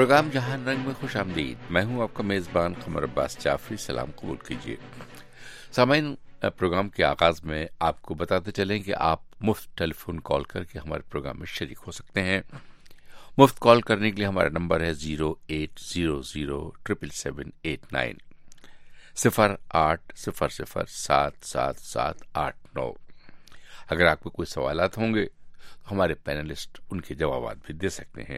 Programme जहां रंग में खुश आमदीद। मैं हूं आपका मेज़बान कमर अब्बास जाफरी। सलाम कबूल कीजिए। सामाइन, प्रोग्राम के आगाज में आपको बताते चलें कि आप मुफ्त टेलीफोन कॉल करके हमारे प्रोग्राम में शरीक हो सकते हैं। मुफ्त कॉल करने के लिए हमारा नंबर है 0800-777-89 0800-777-89। अगर आपको कोई सवालात होंगे तो हमारे पैनलिस्ट उनके जवाब भी दे सकते हैं।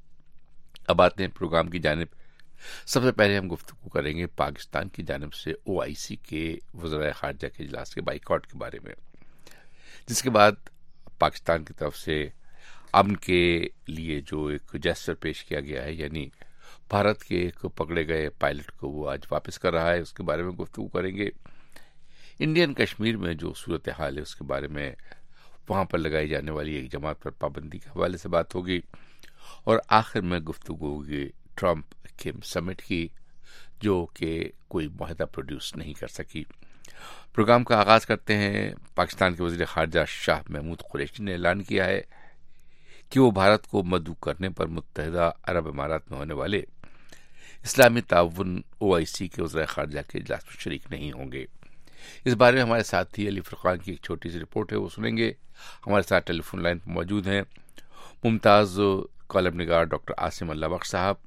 अब आते हैं प्रोग्राम की जानिब। सबसे पहले हम गुफ्तगू करेंगे पाकिस्तान की जानिब से OIC के वज़ीर ख़ारजा के इजलास के बाइकॉट के बारे में, जिसके बाद पाकिस्तान की तरफ से अमन के लिए जो एक जेस्चर पेश किया गया है, यानी भारत के एक पकड़े गए पायलट को वो आज वापस कर रहा है, उसके बारे में गुफ्तगू करेंगे। इंडियन कश्मीर में जो सूरत हाल है उसके बारे में, वहाँ पर लगाई जाने वाली एक जमात पर पाबंदी के हवाले से बात होगी, और आखिर में गुफ्तगू होगी ट्रंप किम समिट की, जो कि कोई मुआहदा प्रोड्यूस नहीं कर सकी। प्रोग्राम का आगाज करते हैं। पाकिस्तान के वज़ीर ख़ारजा शाह महमूद कुरैशी ने ऐलान किया है कि वो भारत को मदऊ करने पर मुत्तहिदा अरब इमारात में होने वाले इस्लामी ताउन OIC के वज़ीर ख़ारजा के इजलास में शरीक नहीं होंगे। इस बारे में हमारे साथी अली फुरकान की एक छोटी सी रिपोर्ट है, वो सुनेंगे। हमारे साथ टेलीफोन लाइन पर मौजूद हैं मुमताज़ कॉलम निगार डॉक्टर आसिम अल्लाह बख्श साहब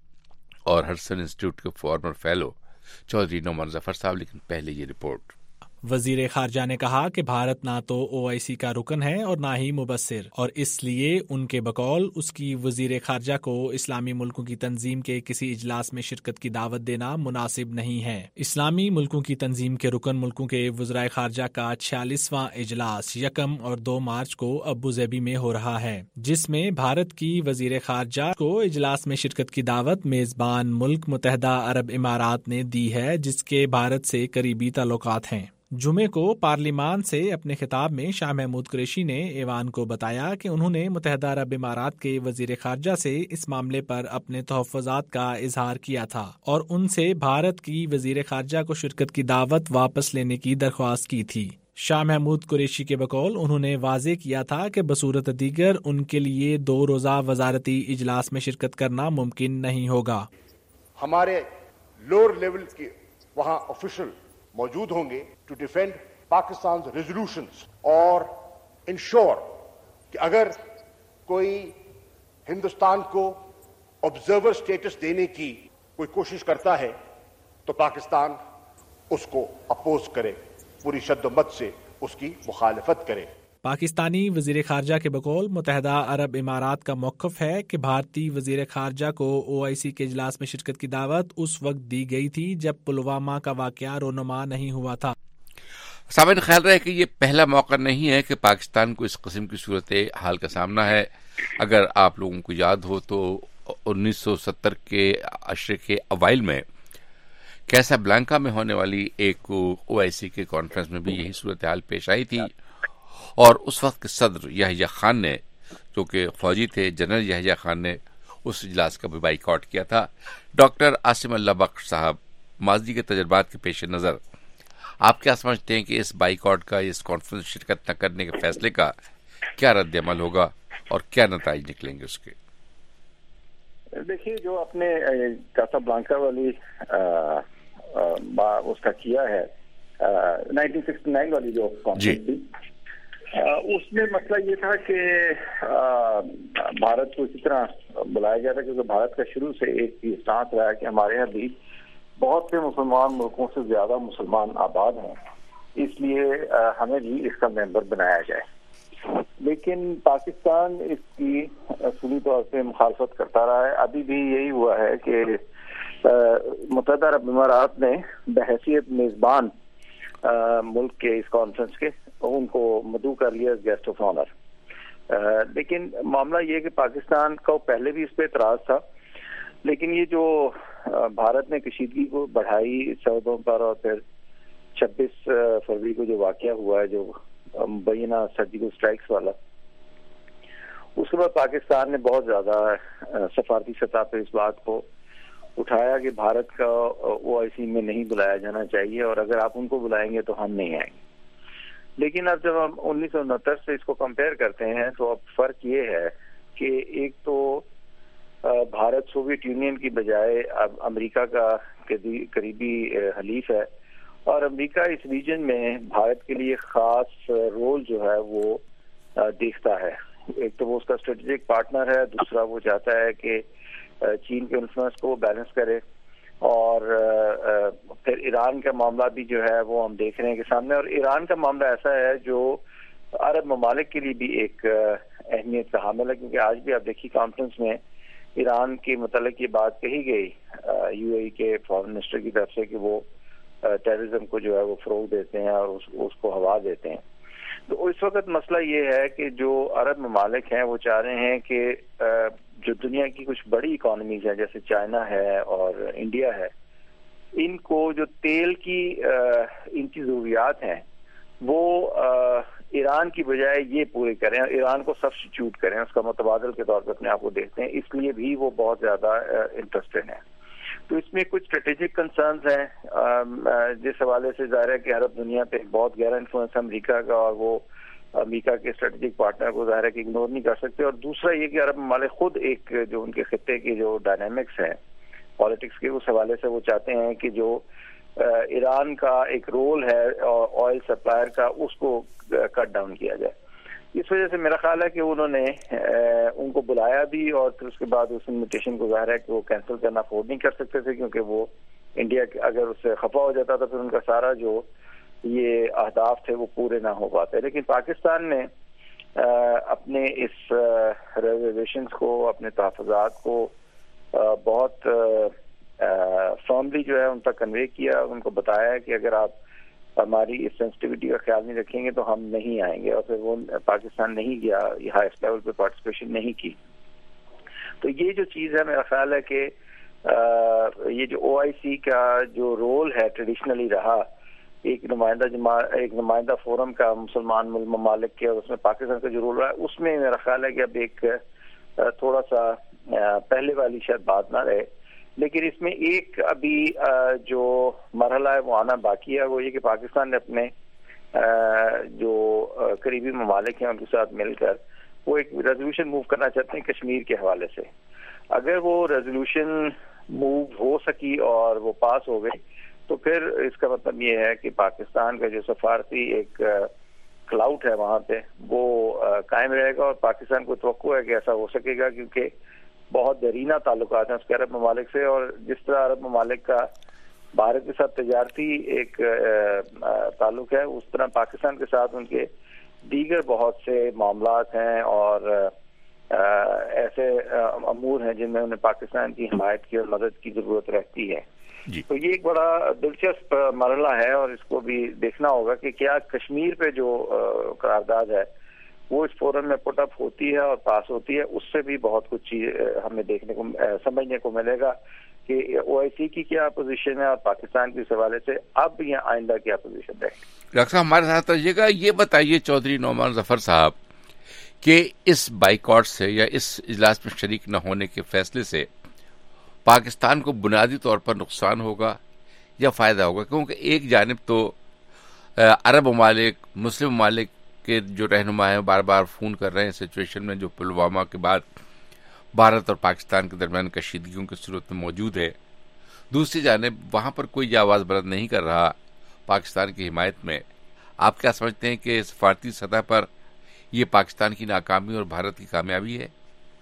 और हडसन इंस्टीट्यूट के फॉर्मर फेलो चौधरी नौमान जफर साहब। लेकिन पहले ये रिपोर्ट। वजीर खारजा ने कहा कि भारत ना तो OIC का रुकन है और ना ही मुबस्सिर, और इसलिए उनके बकौल उसकी वजीर खारजा को इस्लामी मुल्कों की तंजीम के किसी इजलास में शिरकत की दावत देना मुनासिब नहीं है। इस्लामी मुल्कों की तंजीम के रुकन मुल्कों के वज़ीर खारजा का 46वां इजलास 1 और 2 मार्च को अबू धाबी में हो रहा है, जिसमें भारत की वजीर खारजा को इजलास में शिरकत की दावत मेजबान मुल्क मुत्तहिदा अरब इमारात ने दी है, जिसके भारत से करीबी ताल्लुकात हैं। जुमे को पार्लिमान से अपने खिताब में शाह महमूद कुरैशी ने ऐवान को बताया कि उन्होंने मुत्तहिदा अरब इमारात के वजीर खारजा से इस मामले पर अपने तहफ़्फ़ुज़ात का इजहार किया था और उनसे भारत की वजीर खारजा को शिरकत की दावत वापस लेने की दरख्वास्त की थी। शाह महमूद कुरैशी के बकौल उन्होंने वाज़ेह किया था कि बसूरत दीगर उनके लिए 2 रोज़ा वज़ारती इजलास में शिरकत करना मुमकिन नहीं होगा। हमारे लोअर लेवल के वहाँ ऑफिशियल मौजूद होंगे टू डिफेंड पाकिस्तान रेजोल्यूशंस और इंश्योर कि अगर कोई हिंदुस्तान को ऑब्जर्वर स्टेटस देने की कोई कोशिश करता है तो पाकिस्तान उसको अपोज करे, पूरी शद्दमत से उसकी मुखालफत करे। पाकिस्तानी वजीर खारजा के बकौल मुत्तहिदा अरब इमारात का मौक़िफ़ है कि भारतीय वजीर खारजा को OIC के इजलास में शिरकत की दावत उस वक्त दी गई थी जब पुलवामा का वाक़या रोनुमा नहीं हुआ था। सामने ख्याल रहे कि ये पहला मौका नहीं है कि पाकिस्तान को इस किस्म की सूरत हाल का सामना है। अगर आप लोगों को याद हो तो 1970 के अशरे के अवाइल में कैसाब्लांका में होने वाली एक OIC के कॉन्फ्रेंस में भी यही सूरत हाल पेश आई थी, और उस वक्त के सदर याहिया खान ने, जो कि फौजी थे, जनरल याहिया खान ने उस इजलास का भी बाइकआउट किया था। डॉक्टर आसिम अल्लाह बख्श साहब, माजी के तजर्बात के पेश नज़र आप क्या समझते हैं कि इस बाइकआउट का, इस कॉन्फ्रेंस शिरकत न करने के फैसले का क्या रद्द अमल होगा और क्या नताइज निकलेंगे उसके? देखिए, जो आपने कासाब्लांका वाली उसका किया है 1969 वाली जो कॉन्फ्रेंस थी, उसमें मसला ये था कि भारत को इसी तरह बुलाया गया था क्योंकि भारत का शुरू से एक ही स्टांस रहा है कि हमारे यहाँ भी बहुत से मुसलमान मुल्कों से ज्यादा मुसलमान आबाद हैं, इसलिए हमें भी इसका मेंबर बनाया जाए। लेकिन पाकिस्तान इसकी असली तौर से मुखालफत करता रहा है। अभी भी यही हुआ है कि मुत्तहिदा अरब इमारात ने बहैसियत मेजबान मुल्क के इस कॉन्फ्रेंस के उनको मदऊ कर लिया गेस्ट ऑफ ऑनर। लेकिन मामला ये कि पाकिस्तान को पहले भी इस पे एतराज था, लेकिन ये जो भारत ने कशीदगी को बढ़ाई 14 पर और फिर 26 फरवरी को जो वाकया हुआ है, जो मुबैना सर्जिकल स्ट्राइक्स वाला, उसके बाद पाकिस्तान ने बहुत ज्यादा सफारती सतह पर इस बात को उठाया कि भारत का OIC में नहीं बुलाया जाना चाहिए और अगर आप उनको बुलाएंगे तो हम नहीं आएंगे। लेकिन अब जब हम 1969 से इसको कंपेयर करते हैं तो अब फर्क ये है कि एक तो بھارت سوویت یونین کی بجائے اب امریکہ کا قریبی حلیف ہے، اور امریکہ اس ریجن میں بھارت کے لیے خاص رول جو ہے وہ دیکھتا ہے. ایک تو وہ اس کا اسٹریٹجک پارٹنر ہے، دوسرا وہ چاہتا ہے کہ چین کے انفلوئنس کو بیلنس کرے، اور پھر ایران کا معاملہ بھی جو ہے وہ ہم دیکھ رہے ہیں کہ سامنے، اور ایران کا معاملہ ایسا ہے جو عرب ممالک کے لیے بھی ایک اہمیت کا حامل ہے، کیونکہ آج بھی آپ دیکھیے کانفرنس میں ایران کے متعلق یہ بات کہی گئی یو اے ای کے فارن منسٹر کی طرف سے کہ وہ ٹیررزم کو جو ہے وہ فروغ دیتے ہیں اور اس کو ہوا دیتے ہیں. تو اس وقت مسئلہ یہ ہے کہ جو عرب ممالک ہیں وہ چاہ رہے ہیں کہ جو دنیا کی کچھ بڑی اکانومیز ہیں جیسے چائنا ہے اور انڈیا ہے، ان کو جو تیل کی ان کی ضروریات ہیں وہ ایران کی بجائے یہ پورے کریں، ایران کو سبسٹیچیوٹ کریں، اس کا متبادل کے طور پہ اپنے آپ کو دیکھتے ہیں، اس لیے بھی وہ بہت زیادہ انٹرسٹڈ ہیں. تو اس میں کچھ اسٹریٹجک کنسرنز ہیں جس حوالے سے ظاہر ہے کہ عرب دنیا پہ ایک بہت گہرا انفلوئنس ہے امریکہ کا، اور وہ امریکہ کے اسٹریٹجک پارٹنر کو ظاہر ہے کہ اگنور نہیں کر سکتے. اور دوسرا یہ کہ عرب ممالک خود ایک جو ان کے خطے کی جو ڈائنامکس ہیں پالیٹکس کے، اس حوالے سے وہ چاہتے ہیں کہ جو ایران کا ایک رول ہے آئل سپلائر کا، اس کو کٹ ڈاؤن کیا جائے. اس وجہ سے میرا خیال ہے کہ انہوں نے ان کو بلایا بھی، اور پھر اس کے بعد اس انویٹیشن کو ظاہر ہے کہ وہ کینسل کرنا افورڈ نہیں کر سکتے تھے، کیونکہ وہ انڈیا کے اگر اس سے خفا ہو جاتا تو پھر ان کا سارا جو یہ اہداف تھے وہ پورے نہ ہو پاتے. لیکن پاکستان نے اپنے اس ریزرویشنز کو، اپنے تحفظات کو بہت فرملی جو ہے ان تک کنوے کیا، ان کو بتایا کہ اگر آپ ہماری اس سینسٹیوٹی کا خیال نہیں رکھیں گے تو ہم نہیں آئیں گے، اور پھر وہ پاکستان نہیں گیا، ہائیسٹ لیول پہ پارٹیسپیشن نہیں کی. تو یہ جو چیز ہے میرا خیال ہے کہ یہ جو او آئی سی کا جو رول ہے ٹریڈیشنلی رہا ایک نمائندہ فورم کا مسلمان ممالک کے، اور اس میں پاکستان کا جو رول رہا ہے، اس میں میرا خیال ہے کہ اب ایک تھوڑا سا پہلے والی شاید بات نہ رہے. لیکن اس میں ایک ابھی جو مرحلہ ہے وہ آنا باقی ہے، وہ یہ کہ پاکستان نے اپنے جو قریبی ممالک ہیں ان کے ساتھ مل کر وہ ایک ریزولوشن موو کرنا چاہتے ہیں کشمیر کے حوالے سے. اگر وہ ریزولوشن موو ہو سکی اور وہ پاس ہو گئی تو پھر اس کا مطلب یہ ہے کہ پاکستان کا جو سفارتی ایک کلاؤٹ ہے وہاں پہ وہ قائم رہے گا، اور پاکستان کو توقع ہے کہ ایسا ہو سکے گا، کیونکہ بہت دیرینہ تعلقات ہیں اس کے عرب ممالک سے. اور جس طرح عرب ممالک کا بھارت کے ساتھ تجارتی ایک تعلق ہے، اس طرح پاکستان کے ساتھ ان کے دیگر بہت سے معاملات ہیں اور ایسے امور ہیں جن میں انہیں پاکستان کی حمایت کی اور مدد کی ضرورت رہتی ہے. تو یہ ایک بڑا دلچسپ مرحلہ ہے، اور اس کو بھی دیکھنا ہوگا کہ کیا کشمیر پہ جو قرارداد ہے وہ اس فورم میں پٹ اپ ہوتی ہے اور پاس ہوتی ہے. اس سے بھی بہت کچھ چیز ہمیں دیکھنے کو سمجھنے کو ملے گا کہ او آئی سی کی کیا پوزیشن ہے اور پاکستان کے اس حوالے سے اب یا آئندہ کیا پوزیشن ہے. ڈاکٹر صاحب ہمارے ساتھ رہیے گا. یہ بتائیے چودھری نعمان ظفر صاحب کہ اس بائیکاٹ سے یا اس اجلاس میں شریک نہ ہونے کے فیصلے سے پاکستان کو بنیادی طور پر نقصان ہوگا یا فائدہ ہوگا؟ کیونکہ ایک جانب تو عرب ممالک، مسلم ممالک کے جو رہنما ہیں بار بار فون کر رہے ہیں سچویشن میں جو پلوامہ کے بعد بھارت اور پاکستان کے درمیان کشیدگیوں کی صورت میں موجود ہے. دوسری جانب وہاں پر کوئی آواز بلند نہیں کر رہا پاکستان کی حمایت میں. آپ کیا سمجھتے ہیں کہ سفارتی سطح پر یہ پاکستان کی ناکامی اور بھارت کی کامیابی ہے؟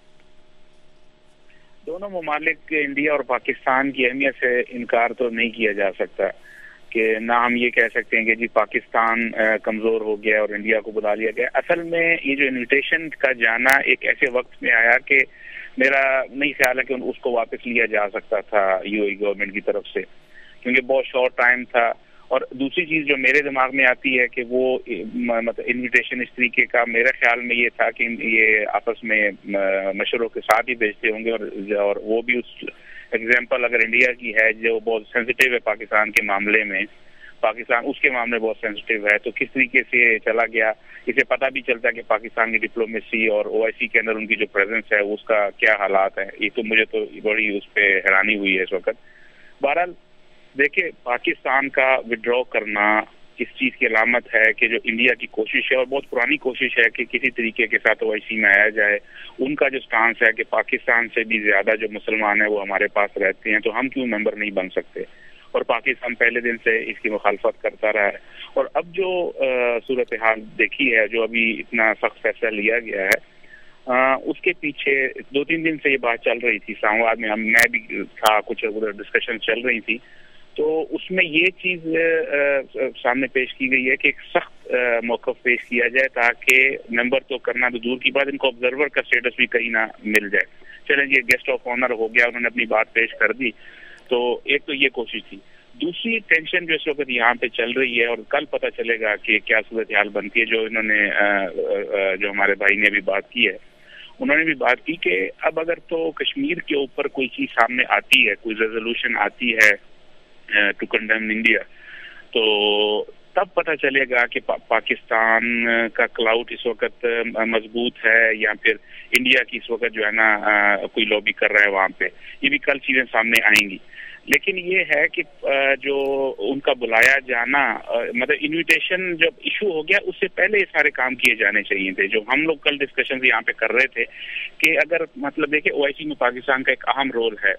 دونوں ممالک انڈیا اور پاکستان کی اہمیت سے انکار تو نہیں کیا جا سکتا کہ نہ ہم یہ کہہ سکتے ہیں کہ جی پاکستان کمزور ہو گیا اور انڈیا کو بلا لیا گیا. اصل میں یہ جو انویٹیشن کا جانا ایک ایسے وقت میں آیا کہ میرا نہیں خیال ہے کہ اس کو واپس لیا جا سکتا تھا یو اے گورنمنٹ کی طرف سے، کیونکہ بہت شارٹ ٹائم تھا. اور دوسری چیز جو میرے دماغ میں آتی ہے کہ وہ مطلب انویٹیشن اس طریقے کا میرے خیال میں یہ تھا کہ یہ آپس میں مشوروں کے ساتھ ہی بھیجتے ہوں گے، اور وہ بھی اس ایگزامپل اگر انڈیا کی ہے جو بہت سینسیٹیو ہے پاکستان کے معاملے میں، پاکستان اس کے معاملے بہت سینسیٹیو ہے، تو کس طریقے سے چلا گیا اسے پتہ بھی چلتا ہے کہ پاکستان کی ڈپلومیسی اور او آئی سی کے اندر ان کی جو پریزنس ہے اس کا کیا حالات ہیں. یہ تو مجھے تو بڑی اس پہ حیرانی ہوئی ہے اس وقت. بہرحال دیکھیں پاکستان کا وڈرا کرنا اس چیز کی علامت ہے کہ جو انڈیا کی کوشش ہے اور بہت پرانی کوشش ہے کہ کسی طریقے کے ساتھ OIC میں آیا جائے، ان کا جو سٹانس ہے کہ پاکستان سے بھی زیادہ جو مسلمان ہیں وہ ہمارے پاس رہتے ہیں تو ہم کیوں ممبر نہیں بن سکتے، اور پاکستان پہلے دن سے اس کی مخالفت کرتا رہا ہے. اور اب جو صورتحال دیکھی ہے، جو ابھی اتنا سخت فیصلہ لیا گیا ہے، اس کے پیچھے 2-3 دن سے یہ بات چل رہی تھی اسلام آباد میں، میں بھی تھا، کچھ ڈسکشن چل رہی تھی، تو اس میں یہ چیز سامنے پیش کی گئی ہے کہ ایک سخت موقف پیش کیا جائے تاکہ ممبر تو کرنا تو دور کی بات، ان کو آبزرور کا اسٹیٹس بھی کہیں نہ مل جائے. چلیں یہ گیسٹ آف آنر ہو گیا، انہوں نے اپنی بات پیش کر دی، تو ایک تو یہ کوشش تھی. دوسری ٹینشن جو اس وقت یہاں پہ چل رہی ہے، اور کل پتہ چلے گا کہ کیا صورتحال بنتی ہے، جو انہوں نے جو ہمارے بھائی نے بھی بات کی ہے، انہوں نے بھی بات کی کہ اب اگر تو کشمیر کے اوپر کوئی چیز سامنے آتی ہے، کوئی ریزولوشن آتی ہے ٹو کنڈیم انڈیا، تو تب پتہ چلے گا کہ پاکستان کا کلاؤٹ اس وقت مضبوط ہے یا پھر انڈیا کی اس وقت جو ہے نا کوئی لابی کر رہا ہے وہاں پہ. یہ بھی کل چیزیں سامنے آئیں گی. لیکن یہ ہے کہ جو ان کا بلایا جانا، مطلب انویٹیشن جب ایشو ہو گیا اس سے پہلے یہ سارے کام کیے جانے چاہیے تھے. جو ہم لوگ کل ڈسکشن یہاں پہ کر رہے تھے کہ اگر مطلب دیکھیں OIC میں پاکستان کا ایک اہم رول ہے.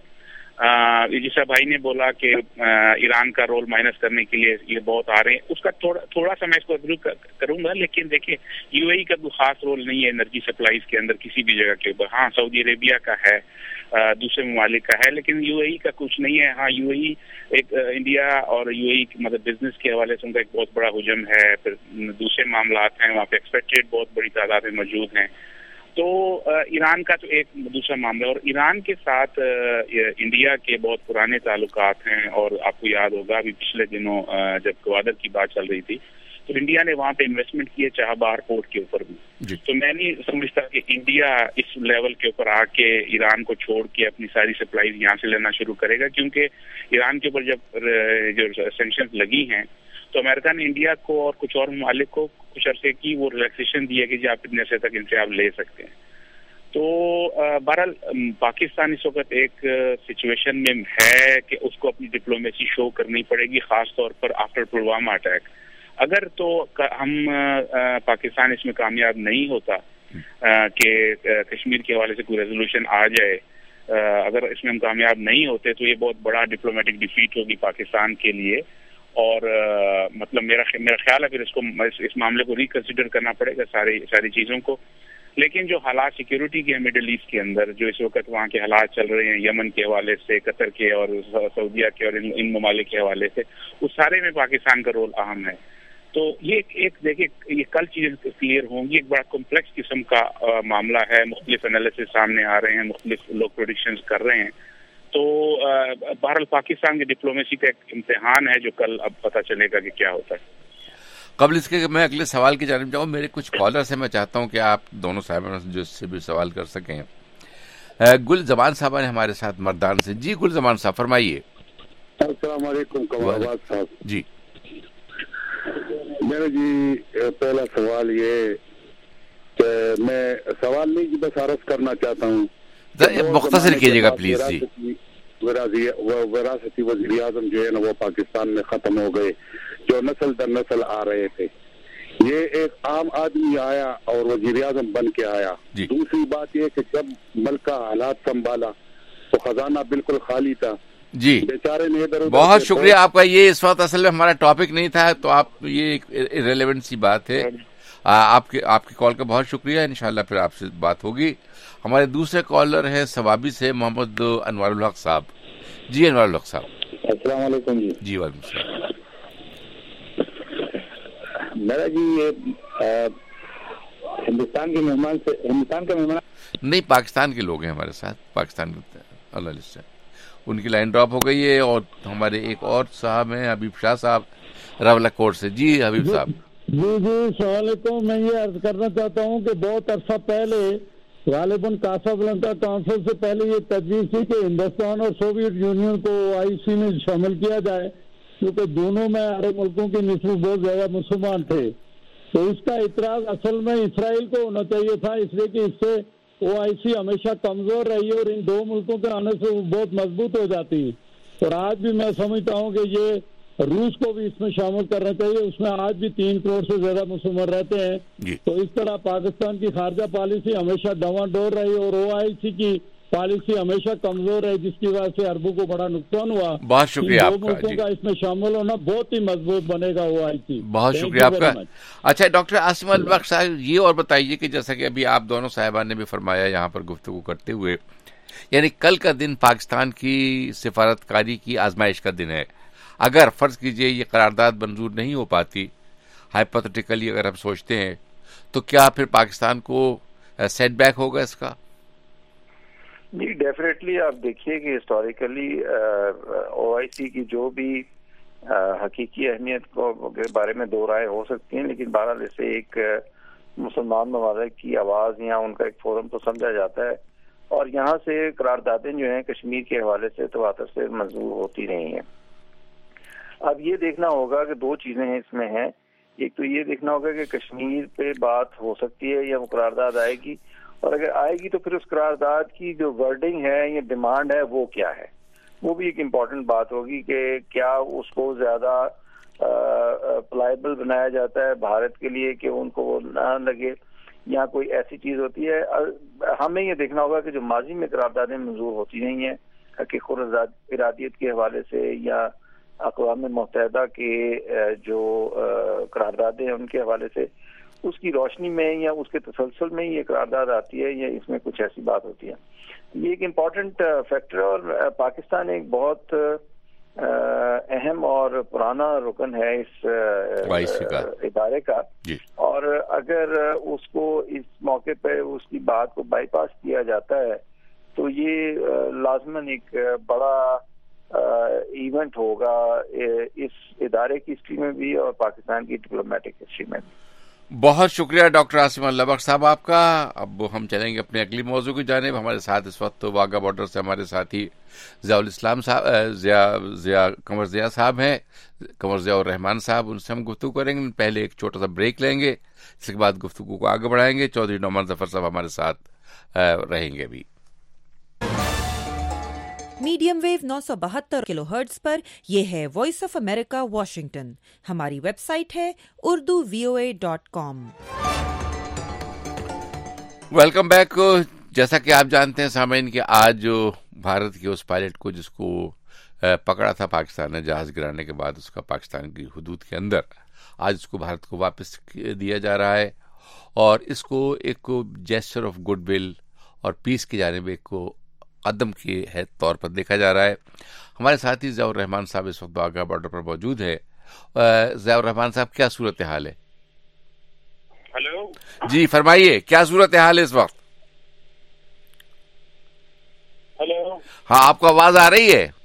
جیسا بھائی نے بولا کہ ایران کا رول مائنس کرنے کے لیے یہ بہت آ رہے ہیں، اس کا تھوڑا سا میں اس کو کروں گا، لیکن دیکھیں UAE کا کوئی خاص رول نہیں ہے انرجی سپلائیز کے اندر کسی بھی جگہ کے اوپر. ہاں سعودی عربیہ کا ہے، دوسرے ممالک کا ہے، لیکن UAE کا کچھ نہیں ہے. ہاں UAE ایک انڈیا اور UAE مطلب بزنس کے حوالے سے ان کا ایک بہت بڑا حجم ہے، پھر دوسرے معاملات ہیں وہاں پہ، ایکسپیکٹڈ بہت بڑی تعداد میں موجود ہیں. تو ایران کا تو ایک دوسرا معاملہ، اور ایران کے ساتھ انڈیا کے بہت پرانے تعلقات ہیں. اور آپ کو یاد ہوگا ابھی پچھلے دنوں جب گوادر کی بات چل رہی تھی تو انڈیا نے وہاں پہ انویسٹمنٹ کی ہے چابہار پورٹ کے اوپر بھی. تو میں نہیں سمجھتا کہ انڈیا اس لیول کے اوپر آ کے ایران کو چھوڑ کے اپنی ساری سپلائیز یہاں سے لینا شروع کرے گا، کیونکہ ایران کے اوپر جب جو سینکشنز لگی ہیں تو امریکہ نے انڈیا کو اور کچھ اور ممالک کو کچھ عرصے کی وہ ریلیکسیشن دی ہے کہ جی آپ اتنے عرصے تک ان سے آپ لے سکتے ہیں. تو بہرحال پاکستان اس وقت ایک سچویشن میں ہے کہ اس کو اپنی ڈپلومیسی شو کرنی پڑے گی، خاص طور پر آفٹر پلوامہ اٹیک. اگر تو ہم پاکستان اس میں کامیاب نہیں ہوتا کہ کشمیر کے حوالے سے کوئی ریزولوشن آ جائے، اگر اس میں ہم کامیاب نہیں ہوتے تو یہ بہت بڑا ڈپلومیٹک ڈیفیٹ ہوگی پاکستان کے لیے. اور مطلب میرا خیال ہے پھر اس معاملے کو ریکنسیڈر کرنا پڑے گا ساری چیزوں کو. لیکن جو حالات سیکیورٹی کے مڈل ایسٹ کے اندر جو اس وقت وہاں کے حالات چل رہے ہیں، یمن کے حوالے سے، قطر کے اور سعودیہ کے اور ان ممالک کے حوالے سے، اس سارے میں پاکستان کا رول اہم ہے. تو یہ ایک دیکھیں یہ کل چیزیں کلیئر ہوں گی. ایک بڑا کمپلیکس قسم کا معاملہ ہے، مختلف انالیسس سامنے آ رہے ہیں، مختلف لوگ پروڈکشنز کر رہے ہیں. تو بہرحال پاکستان کی ڈپلومیسی کا ایک امتحان ہے جو کل اب پتہ چلے گا کہ کیا ہوتا ہے. قبل اس کے کہ میں اگلے سوال کی جانب جاؤں، میرے کچھ کالر سے میں چاہتا ہوں کہ آپ دونوں صاحبان جو اس سے بھی سوال کر سکیں. گل زمان صاحب نے ہمارے ساتھ مردان سے. جی گل زمان صاحب فرمائیے. السلام علیکم کمال آباد صاحب. جی میرا جی پہلا سوال یہ کہ میں سوال نہیں بس عرض کرنا چاہتا ہوں، مختصر کیجیے گا پلیز. جی وراثتی وزیر اعظم جو ہے نا وہ پاکستان میں ختم ہو گئے، جو نسل در نسل آ رہے تھے. یہ ایک عام آدمی آیا اور وزیر اعظم بن کے آیا. دوسری بات یہ کہ جب ملک کا حالات سنبھالا تو خزانہ بالکل خالی تھا. جی بیچارے نے ادھر بہت شکریہ آپ کا. یہ اس وقت اصل میں ہمارا ٹاپک نہیں تھا، تو آپ یہ ایک ریلیونٹ سی بات ہے. آپ کی کال کا بہت شکریہ. انشاءاللہ پھر آپ سے بات ہوگی. ہمارے دوسرے کالر ہیں ثوابی سے محمد انوار الحق صاحب. جی انوار الحق صاحب السلام علیکم. جی وعلیکم السلام. میرا جی یہ ہندوستان کے مہمان نہیں، پاکستان کے لوگ ہیں ہمارے ساتھ. پاکستان اللہ سے ان کی لائن ڈراپ ہو گئی ہے. اور ہمارے ایک اور صاحب ہیں حبیب شاہ صاحب راولہ کوٹ سے. جی حبیب صاحب. جی السلام علیکم. میں یہ عرض کرنا چاہتا ہوں کہ بہت عرصہ پہلے غالباً کاسابلانکا کونسل سے پہلے یہ تجویز تھی کہ ہندوستان اور سوویت یونین کو OIC میں شامل کیا جائے، کیونکہ دونوں میں عرب ملکوں کی نسبت بہت زیادہ مسلمان تھے. تو اس کا اعتراض اصل میں اسرائیل کو ہونا چاہیے تھا، اس لیے کہ اس سے OIC ہمیشہ کمزور رہی اور ان دو ملکوں کے آنے سے وہ بہت مضبوط ہو جاتی. اور آج بھی میں سمجھتا ہوں کہ یہ روس کو بھی اس میں شامل کرنا چاہیے. اس میں آج بھی 3 کروڑ سے زیادہ مسلمان رہتے ہیں. تو اس طرح پاکستان کی خارجہ پالیسی ہمیشہ ڈواڈور رہی اور OIC کی پالیسی ہمیشہ کمزور ہے, جس کی وجہ سے عربوں کو بڑا نقصان ہوا. بہت شکریہ آپ کا. ملکوں کا اس میں شامل ہونا بہت ہی مضبوط بنے گا OIC. بہت شکریہ آپ کا. اچھا ڈاکٹر عاصم البختیار صاحب, یہ اور بتائیے کہ جیسا کہ ابھی آپ دونوں صاحبان نے بھی فرمایا یہاں پر گفتگو کرتے ہوئے, یعنی کل کا دن پاکستان کی سفارتکاری کی آزمائش کا دن ہے. اگر فرض کیجئے یہ قرارداد منظور نہیں ہو پاتی, ہائپوتھیٹیکلی اگر ہم سوچتے ہیں, تو کیا پھر پاکستان کو سیٹ بیک ہوگا اس کا؟ جی ڈیفینیٹلی. آپ دیکھیے کہ ہسٹوریکلی OIC کی جو بھی حقیقی اہمیت کو کے بارے میں دو رائے ہو سکتی ہیں, لیکن بہرحال اسے ایک مسلمان ممالک کی آواز یا ان کا ایک فورم تو سمجھا جاتا ہے, اور یہاں سے قراردادیں جو ہیں کشمیر کے حوالے سے تواتر سے منظور ہوتی رہی ہیں. اب یہ دیکھنا ہوگا کہ 2 چیزیں اس میں ہیں. ایک تو یہ دیکھنا ہوگا کہ کشمیر پہ بات ہو سکتی ہے یا وہ قرارداد آئے گی, اور اگر آئے گی تو پھر اس قرارداد کی جو ورڈنگ ہے یا ڈیمانڈ ہے وہ کیا ہے. وہ بھی ایک امپورٹنٹ بات ہوگی کہ کیا اس کو زیادہ پلائبل بنایا جاتا ہے بھارت کے لیے کہ ان کو وہ نہ لگے, یا کوئی ایسی چیز ہوتی ہے. ہمیں یہ دیکھنا ہوگا کہ جو ماضی میں قراردادیں منظور ہوتی نہیں ہیں حقیقت ارادیت کے حوالے سے یا اقوام متحدہ کے جو قراردادیں ہیں ان کے حوالے سے, اس کی روشنی میں یا اس کے تسلسل میں یہ قرارداد آتی ہے یا اس میں کچھ ایسی بات ہوتی ہے. یہ ایک امپورٹنٹ فیکٹر ہے, اور پاکستان ایک بہت اہم اور پرانا رکن ہے اس ادارے کا, اور اگر اس کو اس موقع پہ اس کی بات کو بائی پاس کیا جاتا ہے تو یہ لازماً ایک بڑا ایونٹ ہوگا اس ادارے کی ہسٹری میں بھی اور پاکستان کی ڈپلومیٹک ہسٹری میں بھی. بہت شکریہ ڈاکٹر عاصم البختیار صاحب آپ کا. اب ہم چلیں گے اپنے اگلی موضوع کی جانب. ہمارے ساتھ اس وقت واگا بارڈر سے ہمارے ساتھی ضیاء الاسلام صاحب قمر ضیاء صاحب ہیں, قمر ضیاء الرحمان صاحب, ان سے ہم گفتگو کریں گے. پہلے ایک چھوٹا سا بریک لیں گے, اس کے بعد گفتگو کو آگے بڑھائیں گے. چودھری نعمان ظفر صاحب ہمارے ساتھ رہیں گے بھی. میڈیم ویو 972 کلو ہرٹز پر یہ ہے وائس آف امریکہ واشنگٹن. ہماری ویب سائٹ ہے urduvoa.com. Welcome back. جیسا کہ آپ جانتے ہیں سامعین کہ آج بھارت کے اس پائلٹ کو جس کو پکڑا تھا پاکستان نے جہاز گرانے کے بعد, اس کا پاکستان کی حدود کے اندر, آج اس کو بھارت کو واپس دیا جا رہا ہے, اور اس کو ایک جیسچر آف گڈ ول اور پیس کی جانب ایک کو قدم کے طور پر دیکھا جا رہا ہے. ہمارے ساتھی ضیاء الرحمان صاحب اس وقت واگا بارڈر پر موجود ہے. ضیاء الرحمان صاحب, کیا صورتحال ہے؟ ہلو جی فرمائیے, کیا صورتحال ہے اس وقت؟ ہلو, ہاں آپ کو آواز آ رہی ہے؟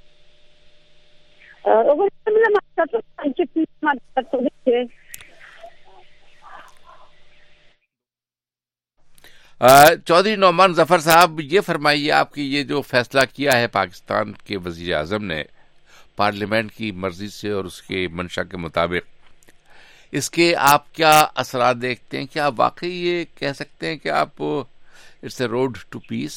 چودھری نعمان ظفر صاحب, یہ فرمائیے آپ کی یہ جو فیصلہ کیا ہے پاکستان کے وزیر اعظم نے پارلیمنٹ کی مرضی سے اور اس کے منشا کے مطابق, اس کے آپ کیا اثرات دیکھتے ہیں؟ کیا آپ واقعی یہ کہہ سکتے ہیں کہ آپ it's a road to peace?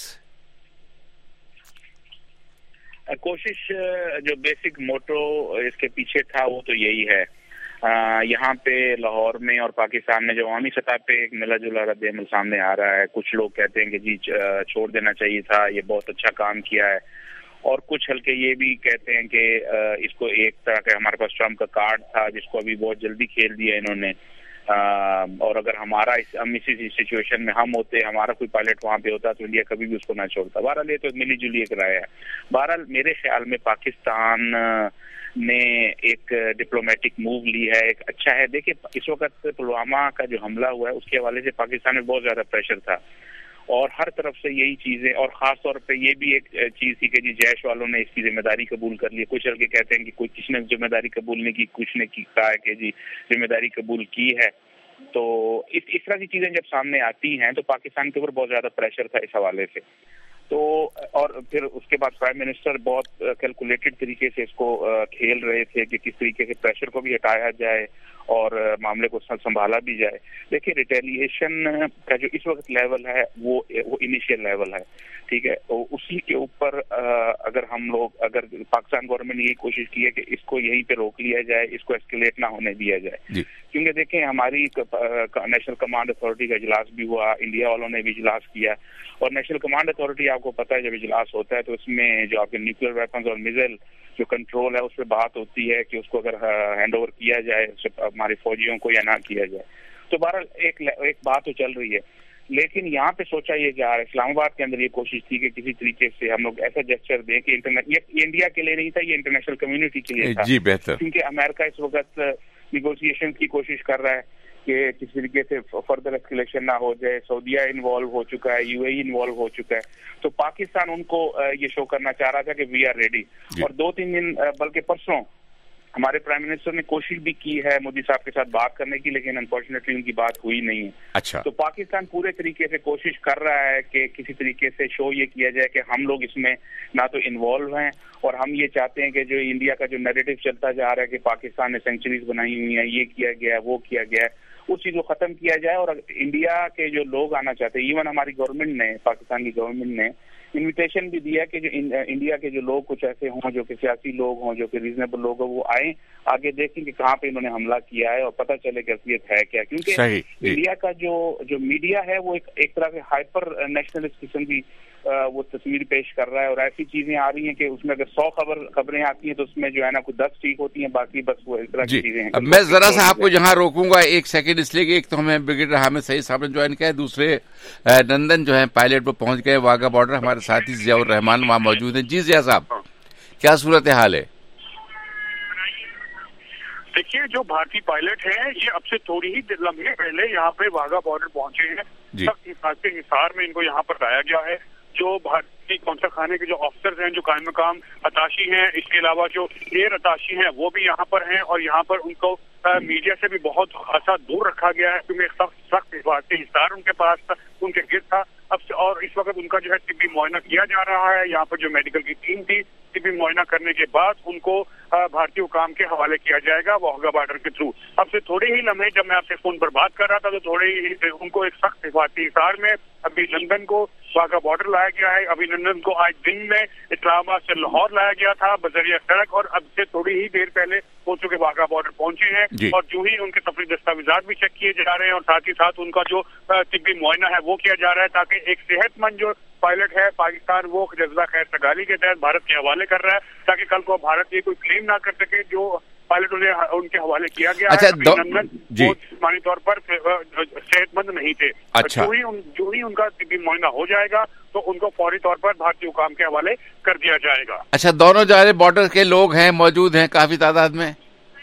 کوشش جو بیسک موٹو اس کے پیچھے تھا وہ تو یہی ہے. یہاں پہ لاہور میں اور پاکستان میں جو عوامی سطح پہ ایک ملا جلا رد عمل سامنے آ رہا ہے. کچھ لوگ کہتے ہیں کہ جی چھوڑ دینا چاہیے تھا, یہ بہت اچھا کام کیا ہے, اور کچھ ہلکے یہ بھی کہتے ہیں کہ اس کو ایک طرح کا ہمارے پاس ٹرمپ کا کارڈ تھا جس کو ابھی بہت جلدی کھیل دیا انہوں نے, اور اگر ہمارا ہم اسی سچویشن میں ہم ہوتے, ہمارا کوئی پائلٹ وہاں پہ ہوتا تو انڈیا کبھی بھی اس کو نہ چھوڑتا. بہرحال یہ تو ملی جلی ایک رائے ہے. بہرحال میرے خیال میں پاکستان نے ایک ڈپلومیٹک موو لی ہے, ایک اچھا ہے. دیکھیں اس وقت پلوامہ کا جو حملہ ہوا ہے اس کے حوالے سے پاکستان میں بہت زیادہ پریشر تھا, اور ہر طرف سے یہی چیزیں, اور خاص طور پہ یہ بھی ایک چیز تھی کہ جی جیش والوں نے اس کی ذمہ داری قبول کر لی. کچھ ہلکے کہتے ہیں کہ کوئی کسی نے ذمہ داری قبول نہیں کی, کچھ نے کہا ہے کہ جی ذمہ داری قبول کی ہے. تو اس طرح کی چیزیں جب سامنے آتی ہیں تو پاکستان کے اوپر بہت زیادہ پریشر تھا اس حوالے سے. تو اور پھر اس کے بعد پرائم منسٹر بہت کیلکولیٹڈ طریقے سے اس کو کھیل رہے تھے کہ کس طریقے سے پریشر کو بھی ہٹایا جائے اور معاملے کو سنبھالا بھی جائے. دیکھیے ریٹیلیشن کا جو اس وقت لیول ہے وہ انیشیل لیول ہے, ٹھیک ہے. اسی کے اوپر اگر ہم لوگ, اگر پاکستان گورنمنٹ نے یہ کوشش کی ہے کہ اس کو یہیں پہ روک لیا جائے, اس کو ایسکیلیٹ نہ ہونے دیا جائے, کیونکہ دیکھیں ہماری نیشنل کمانڈ اتھارٹی کا اجلاس بھی ہوا, انڈیا والوں نے بھی اجلاس کیا, اور نیشنل کمانڈ اتھارٹی آپ کو پتہ ہے جب اجلاس ہوتا ہے تو اس میں جو آپ کے نیوکلیر ویپنز اور میزائل جو کنٹرول ہے اس پہ بات ہوتی ہے کہ اس کو اگر ہینڈ اوور کیا جائے ہمارے فوجیوں کو یا نہ کیا جائے. تو بہرحال ایک بات تو چل رہی ہے, لیکن یہاں پہ سوچا یہ جا رہا ہے, اسلام آباد کے اندر یہ کوشش تھی کہ کسی طریقے سے ہم لوگ ایسا جسچر دیں کہ یہ انڈیا کے لیے نہیں تھا, یہ انٹرنیشنل کمیونٹی کے لیے تھا. جی بہتر, کیونکہ امریکہ اس وقت نیگوسیشن کی کوشش کر رہا ہے کہ کسی طریقے سے فردر ایسکیلیشن نہ ہو جائے. سعودیہ انوالو ہو چکا ہے, UAE انوالو ہو چکا ہے, تو پاکستان ان کو یہ شو کرنا چاہ رہا تھا کہ وی آر ریڈی. اور 2-3 دن بلکہ پرسوں ہمارے پرائم منسٹر نے کوشش بھی کی ہے مودی صاحب کے ساتھ بات کرنے کی, لیکن انفارچونیٹلی ان کی بات ہوئی نہیں ہے. اچھا, تو پاکستان پورے طریقے سے کوشش کر رہا ہے کہ کسی طریقے سے شو یہ کیا جائے کہ ہم لوگ اس میں نہ تو انوالو ہیں, اور ہم یہ چاہتے ہیں کہ جو انڈیا کا جو نیریٹو چلتا جا رہا ہے کہ پاکستان نے سینچریز بنائی ہوئی ہیں, یہ کیا گیا ہے, وہ کیا گیا ہے, اس چیز کو ختم کیا جائے. اور انڈیا کے جو لوگ آنا چاہتے ہیں, ایون ہماری گورنمنٹ نے, پاکستان کی گورنمنٹ نے انویٹیشن بھی دیا کہ جو انڈیا کے جو لوگ کچھ ایسے ہوں جو کہ سیاسی لوگ ہوں, جو کہ ریزنیبل لوگ ہوں, وہ آئیں آگے دیکھیں کہ کہاں پہ انہوں نے حملہ کیا ہے اور پتہ چلے کہ اصلیت ہے کیا. کیونکہ انڈیا کا جو میڈیا ہے وہ ایک طرح سے ہائپر نیشنلسٹ قسم کی وہ تصویر پیش کر رہا ہے, اور ایسی چیزیں آ رہی ہیں کہ اس میں اگر 100 خبریں آتی ہیں تو اس میں جو ہے نا کوئی 10 ٹھیک ہوتی ہیں, باقی بس وہ اس طرح کی چیزیں ہیں. اب میں ذرا سا آپ کو یہاں روکوں گا 1 سیکنڈ, اس لیے کہ ایک تو ہمیں بریگیڈیئر حامد سعید صاحب نے جوائن کیا ہے, دوسرے نندن جو ہے پائلٹ پہ پہنچ گئے واگا بارڈر. ہمارے ساتھی ضیاء الرحمان وہاں موجود ہیں. جی ضیاء صاحب, کیا صورت حال ہے؟ دیکھیے جو بھارتی پائلٹ ہیں یہ اب سے تھوڑی ہی لمحے پہلے یہاں پہ واگا بارڈر پہنچے ہیں. سخت حفاظت کے حصار میں ان کو یہاں پر لایا گیا ہے. جو بھارتی قونصل خانے کے جو آفیسرز ہیں, جو قائم مقام اتاشی ہیں, اس کے علاوہ جو ایئر اتاشی ہیں وہ بھی یہاں پر ہیں, اور یہاں پر ان کو میڈیا سے بھی بہت خاصا دور رکھا گیا ہے کیونکہ سخت حفاظتی حصار ان کے پاس تھا, ان کے گرد تھا. اور اس وقت ان کا جو ہے طبی معائنہ کیا جا رہا ہے. یہاں پر جو میڈیکل کی ٹیم تھی, طبی معائنہ کرنے کے بعد ان کو بھارتی حکام کے حوالے کیا جائے گا واگا بارڈر کے تھرو. اب سے تھوڑے ہی لمحے جب میں آپ سے فون پر بات کر رہا تھا تو تھوڑے ہی ان کو ایک سخت حفاظتی حصار میں ابھی لندن کو واگا بارڈر لایا گیا ہے. ابھی لندن کو آج دن میں اسلام آباد سے لاہور لایا گیا تھا بذریعہ سڑک, اور اب سے تھوڑی ہی دیر پہلے ہو چکے واگا بارڈر پہنچے ہیں. اور جو ہی ان کے تفریحی دستاویزات بھی چیک کیے جا رہے ہیں, اور ساتھ ہی ساتھ ان کا جو طبی معائنہ ہے وہ کیا جا رہا ہے, تاکہ ایک صحت مند جو پائلٹ ہے پاکستان وہ جذبہ خیر سگالی کے تحت بھارت کے حوالے کر رہا ہے, تاکہ کل کو بھارت یہ کوئی کلیم نہ کر سکے جو پائلٹ ان کے حوالے کیا گیا ہے. وہ جسمانی طور پر صحت مند نہیں تھے. جو ہی ان کا طبی معائنہ ہو جائے گا تو ان کو فوری طور پر بھارتی حکام کے حوالے کر دیا جائے گا. اچھا, دونوں جانب بارڈر کے لوگ ہیں موجود ہیں کافی تعداد میں؟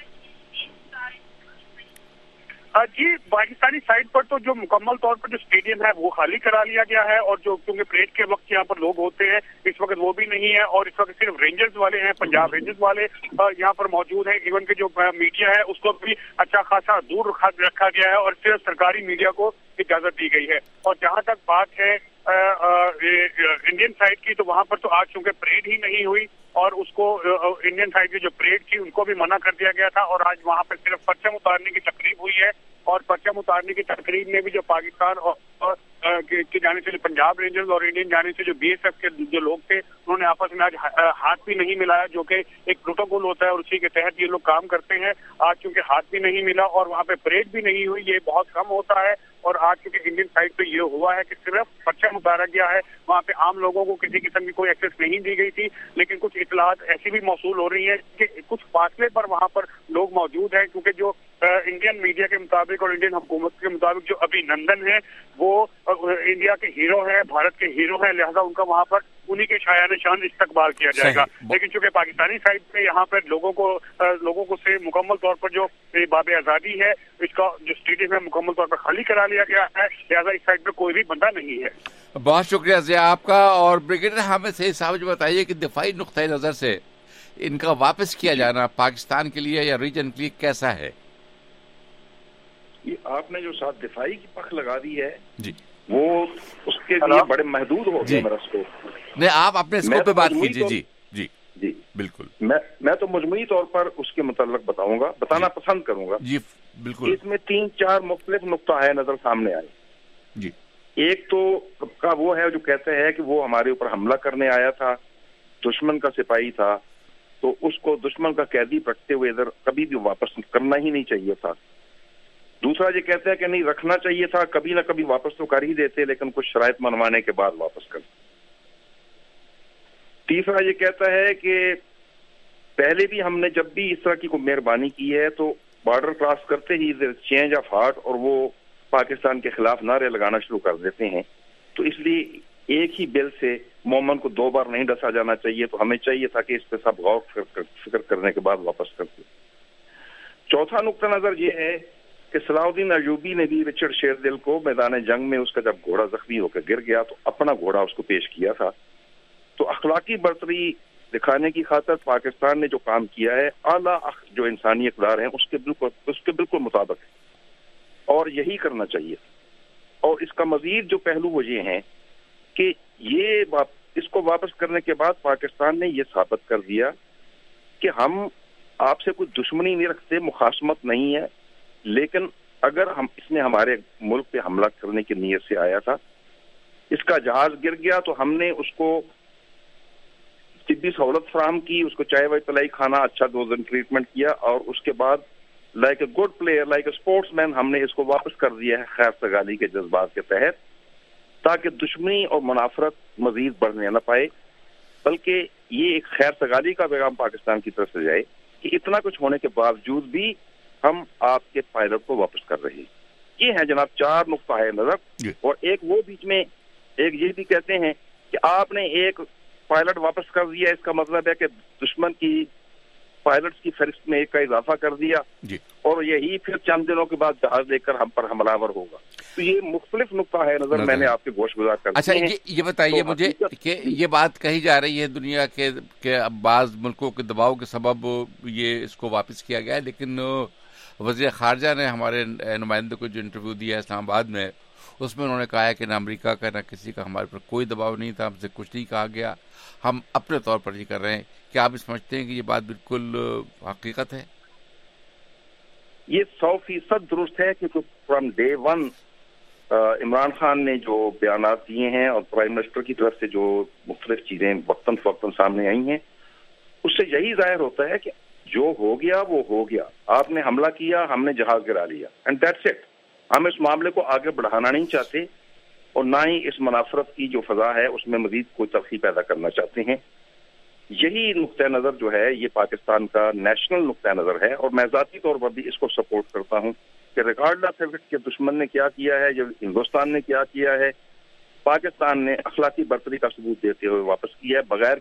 جی, پاکستانی سائڈ پر تو جو مکمل طور پر جو اسٹیڈیم ہے وہ خالی کرا لیا گیا ہے, اور جو کیونکہ پریڈ کے وقت یہاں پر لوگ ہوتے ہیں اس وقت وہ بھی نہیں ہے, اور اس وقت صرف رینجرز والے ہیں, پنجاب رینجرز والے یہاں پر موجود ہیں. ایون کہ جو میڈیا ہے اس کو بھی اچھا خاصا دور رکھا گیا ہے, اور صرف سرکاری میڈیا کو اجازت دی گئی ہے. اور جہاں تک بات ہے انڈین سائڈ کی, تو وہاں پر تو آج چونکہ پریڈ ہی نہیں ہوئی, اور اس کو انڈین سائڈ کی جو پریڈ تھی ان کو بھی منع کر دیا گیا تھا, اور آج وہاں پہ صرف پرچم اتارنے کی تقریب ہوئی ہے. اور پرچم اتارنے کی تقریب میں بھی جو پاکستان اور کی جانب سے پنجاب رینجرز اور انڈین جانب سے جو BSF کے جو لوگ تھے انہوں نے آپس میں آج ہاتھ بھی نہیں ملایا, جو کہ ایک پروٹوکول ہوتا ہے اور اسی کے تحت یہ لوگ کام کرتے ہیں. آج چونکہ ہاتھ بھی نہیں ملا اور وہاں پہ پریڈ بھی نہیں ہوئی, یہ بہت کم ہوتا ہے. اور آج چونکہ انڈین سائڈ پہ یہ ہوا ہے کہ صرف پرچم اتارا گیا ہے, وہاں پہ عام لوگوں کو کسی قسم کی کوئی ایکسیس نہیں دی گئی تھی. لیکن کچھ اطلاعات ایسی بھی موصول ہو رہی ہیں کہ کچھ فاصلے پر وہاں پر لوگ موجود ہیں, کیونکہ جو انڈین میڈیا کے مطابق اور انڈین حکومت کے مطابق جو ابھی نندن ہے وہ انڈیا کے ہیرو ہیں, بھارت کے ہیرو ہیں, لہذا ان کا وہاں پر انہی کے شایان شان استقبال کیا جائے گا. لیکن چونکہ پاکستانی سائڈ پہ یہاں پر لوگوں کو سے مکمل طور پر جو باب آزادی ہے, اس کا جو اسٹیڈیم ہے مکمل طور پر خالی کرا لیا گیا ہے, لہذا اس سائڈ پہ کوئی بھی بندہ نہیں ہے. بہت شکریہ ضیاء آپ کا. اور بریگیڈیئر حامد سعید صاحب جو بتائیے کہ دفاعی نقطۂ نظر سے ان کا واپس کیا جانا پاکستان کے لیے یا ریجن کے لیے کیسا ہے؟ یہ آپ نے جو ساتھ دفاعی کی پخ لگا دی ہے جی, وہ اس کے لیے بڑے محدود ہو گیا میرا اسکوپ. نہیں, آپ اپنے اسکوپ پہ بات کیجیے. جی جی جی بالکل. میں تو مجموعی طور پر اس کے متعلق بتانا پسند کروں گا. جی بالکل اس میں 3-4 مختلف نقطہ ہے نظر سامنے آئے جی. ایک تو کا وہ ہے جو کہتے ہیں کہ وہ ہمارے اوپر حملہ کرنے آیا تھا, دشمن کا سپاہی تھا, تو اس کو دشمن کا قیدی رکھتے ہوئے ادھر کبھی بھی واپس کرنا ہی نہیں چاہیے تھا. دوسرا یہ کہتے ہیں کہ نہیں رکھنا چاہیے تھا, کبھی نہ کبھی واپس تو کر ہی دیتے لیکن کچھ شرائط منوانے کے بعد واپس کر. تیسرا یہ کہتا ہے کہ پہلے بھی ہم نے جب بھی اس طرح کی کوئی مہربانی کی ہے تو بارڈر کراس کرتے ہی چینج آف ہارٹ اور وہ پاکستان کے خلاف نعرے لگانا شروع کر دیتے ہیں. تو اس لیے ایک ہی بل سے مومن کو 2 بار نہیں ڈسا جانا چاہیے, تو ہمیں چاہیے تھا کہ اس پہ سب غور فکر کرنے کے بعد واپس کرتے. چوتھا نقطہ نظر یہ ہے کہ صلاح الدین ایوبی نے بھی رچرڈ شیردل کو میدان جنگ میں اس کا جب گھوڑا زخمی ہو کے گر گیا تو اپنا گھوڑا اس کو پیش کیا تھا. تو اخلاقی برتری دکھانے کی خاطر پاکستان نے جو کام کیا ہے اعلیٰ جو انسانی اقدار ہیں اس کے بالکل مطابق ہے اور یہی کرنا چاہیے. اور اس کا مزید جو پہلو وہ یہ ہیں کہ اس کو واپس کرنے کے بعد پاکستان نے یہ ثابت کر دیا کہ ہم آپ سے کوئی دشمنی نہیں رکھتے, مخاصمت نہیں ہے, لیکن اگر اس نے ہمارے ملک پہ حملہ کرنے کی نیت سے آیا تھا, اس کا جہاز گر گیا تو ہم نے اس کو طبی سہولت فراہم کی, اس کو چائے وائے پلائی, کھانا اچھا 2 دن ٹریٹمنٹ کیا, اور اس کے بعد like a good player, like a sportsman ہم نے اس کو واپس کر دیا ہے خیر سگالی کے جذبات کے تحت, تاکہ دشمنی اور منافرت مزید بڑھنے نہ پائے, بلکہ یہ ایک خیر سگالی کا پیغام پاکستان کی طرف سے جائے کہ اتنا کچھ ہونے کے باوجود بھی ہم آپ کے پائلٹ کو واپس کر رہے ہیں. یہ ہیں جناب 4 نقطہ ہے نظر. اور ایک وہ بیچ میں ایک یہ بھی کہتے ہیں کہ آپ نے ایک پائلٹ واپس کر دیا, اس کا مطلب ہے کہ دشمن کی پائلٹس کی فہرست میں ایک کا اضافہ کر دیا اور یہی پھر چند دنوں کے بعد جہاز لے کر ہم پر حملہ آور ہوگا. تو یہ مختلف نقطہ ہے نظر میں نے آپ کے گوش گزار کر اچھا یہ بتائیے مجھے کہ یہ بات کہی جا رہی ہے دنیا کے بعض ملکوں کے دباؤ کے سبب یہ اس کو واپس کیا گیا ہے, لیکن وزیر خارجہ نے ہمارے نمائندے کو جو انٹرویو دیا ہے اسلام آباد میں, اس میں انہوں نے کہا ہے کہ نہ امریکہ کا نہ کسی کا ہمارے پر کوئی دباؤ نہیں تھا, ہم سے کچھ نہیں کہا گیا, ہم اپنے طور پر یہ کر رہے ہیں. کیا آپ سمجھتے ہیں کہ یہ بات بالکل حقیقت ہے؟ یہ 100% درست ہے, کیونکہ فرام ڈے 1 عمران خان نے جو بیانات دیے ہیں اور پرائم منسٹر کی طرف سے جو مختلف چیزیں وقتاً فوقتاً سامنے آئی ہیں, اس سے یہی ظاہر ہوتا ہے کہ جو ہو گیا وہ ہو گیا. آپ نے حملہ کیا, ہم نے جہاز گرا لیا, اینڈ دیٹس اٹ. ہم اس معاملے کو آگے بڑھانا نہیں چاہتے اور نہ ہی اس منافرت کی جو فضا ہے اس میں مزید کوئی تلخی پیدا کرنا چاہتے ہیں. یہی نقطہ نظر جو ہے یہ پاکستان کا نیشنل نقطہ نظر ہے, اور میں ذاتی طور پر بھی اس کو سپورٹ کرتا ہوں کہ ریکارڈ کے دشمن نے کیا کیا ہے, جو ہندوستان نے کیا کیا ہے, پاکستان نے اخلاقی برتری کا ثبوت دیتے ہوئے واپس کیا ہے بغیر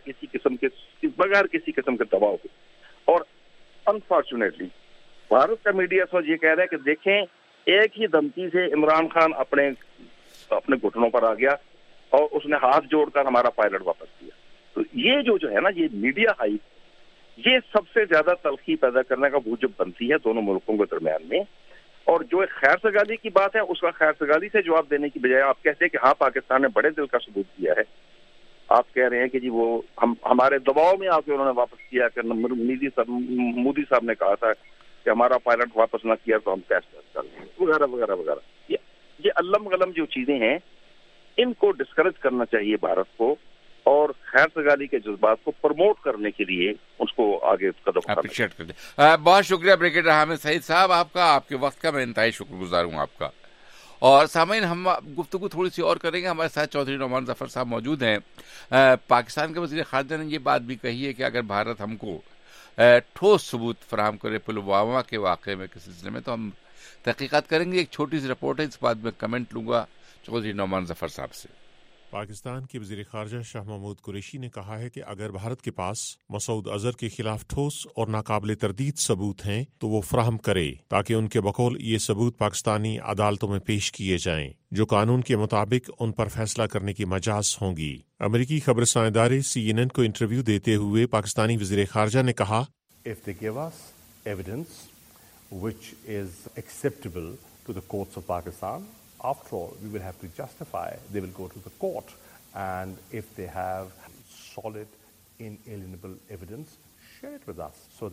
کسی قسم کے دباؤ کے. اور انفارچونیٹلی بھارت کا میڈیا اس وقت یہ کہہ رہا ہے کہ دیکھیں ایک ہی دھمکی سے عمران خان اپنے گھٹنوں پر آ گیا اور اس نے ہاتھ جوڑ کر ہمارا پائلٹ واپس کیا. تو یہ جو ہے نا یہ میڈیا ہائپ, یہ سب سے زیادہ تلخی پیدا کرنے کا موجب بنتی ہے دونوں ملکوں کے درمیان میں. اور جو ایک خیر سگالی کی بات ہے اس کا خیر سگالی سے جواب دینے کی بجائے آپ کہتے ہیں کہ ہاں پاکستان نے بڑے دل کا ثبوت دیا ہے. آپ کہہ رہے ہیں کہ جی وہ ہمارے دباؤ میں آ کے انہوں نے واپس کیا کہ مودی صاحب نے کہا تھا کہ ہمارا پائلٹ واپس نہ کیا تو ہم کیسے کر لیں وغیرہ وغیرہ وغیرہ. یہ علم غلم جو چیزیں ہیں ان کو ڈسکریج کرنا چاہیے بھارت کو, اور خیر سگالی کے جذبات کو پروموٹ کرنے کے لیے اس کو آگے قدم اپریشیٹ کر دیں. بہت شکریہ بریگیڈیئر حامد سعید صاحب آپ کا, آپ کے وقت کا میں انتہائی شکر گزار ہوں آپ کا. اور سامعین ہم گفتگو تھوڑی سی اور کریں گے. ہمارے ساتھ چودھری نعمان ظفر صاحب موجود ہیں. پاکستان کے وزیر خارجہ نے یہ بات بھی کہی ہے کہ اگر بھارت ہم کو ٹھوس ثبوت فراہم کرے پلوامہ کے واقعے میں کسی سلسلے میں تو ہم تحقیقات کریں گے. ایک چھوٹی سی رپورٹ ہے, اس بات میں کمنٹ لوں گا چودھری نعمان ظفر صاحب سے. پاکستان کے وزیر خارجہ شاہ محمود قریشی نے کہا ہے کہ اگر بھارت کے پاس مسعود اظہر کے خلاف ٹھوس اور ناقابل تردید ثبوت ہیں تو وہ فراہم کرے, تاکہ ان کے بقول یہ ثبوت پاکستانی عدالتوں میں پیش کیے جائیں جو قانون کے مطابق ان پر فیصلہ کرنے کی مجاز ہوں گی. امریکی خبررساں ادارے CNN کو انٹرویو دیتے ہوئے پاکستانی وزیر خارجہ نے کہا, If they give us evidence which is acceptable to the courts of Pakistan, after all, we will have to justify. They will go to the court, and if they have solid, inalienable evidence, share it with us so that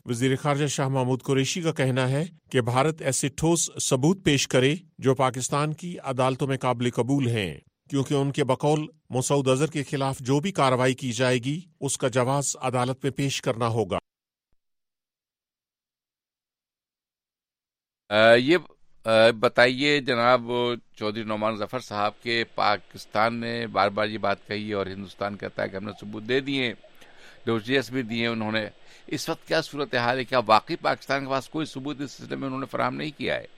वज़ीर ख़ारजा शाह महमूद कुरैशी का कहना है कि भारत ऐसे ठोस सबूत पेश करे जो पाकिस्तान की अदालतों में काबिल कबूल हैं, क्योंकि उनके बकौल मसूद अजहर के खिलाफ जो भी कार्रवाई की जाएगी उसका जवाब अदालत में पेश करना होगा। ये बताइए जनाब चौधरी नौमान जफर साहब के पाकिस्तान ने बार बार ये बात कही और हिंदुस्तान कहता है कि हमने सबूत दे दिए, डोजियस भी दिए उन्होंने। इस वक्त क्या सूरत हाल है? क्या वाकई पाकिस्तान के पास कोई सबूत इस सिलसिले में उन्होंने फराहम नहीं किया है?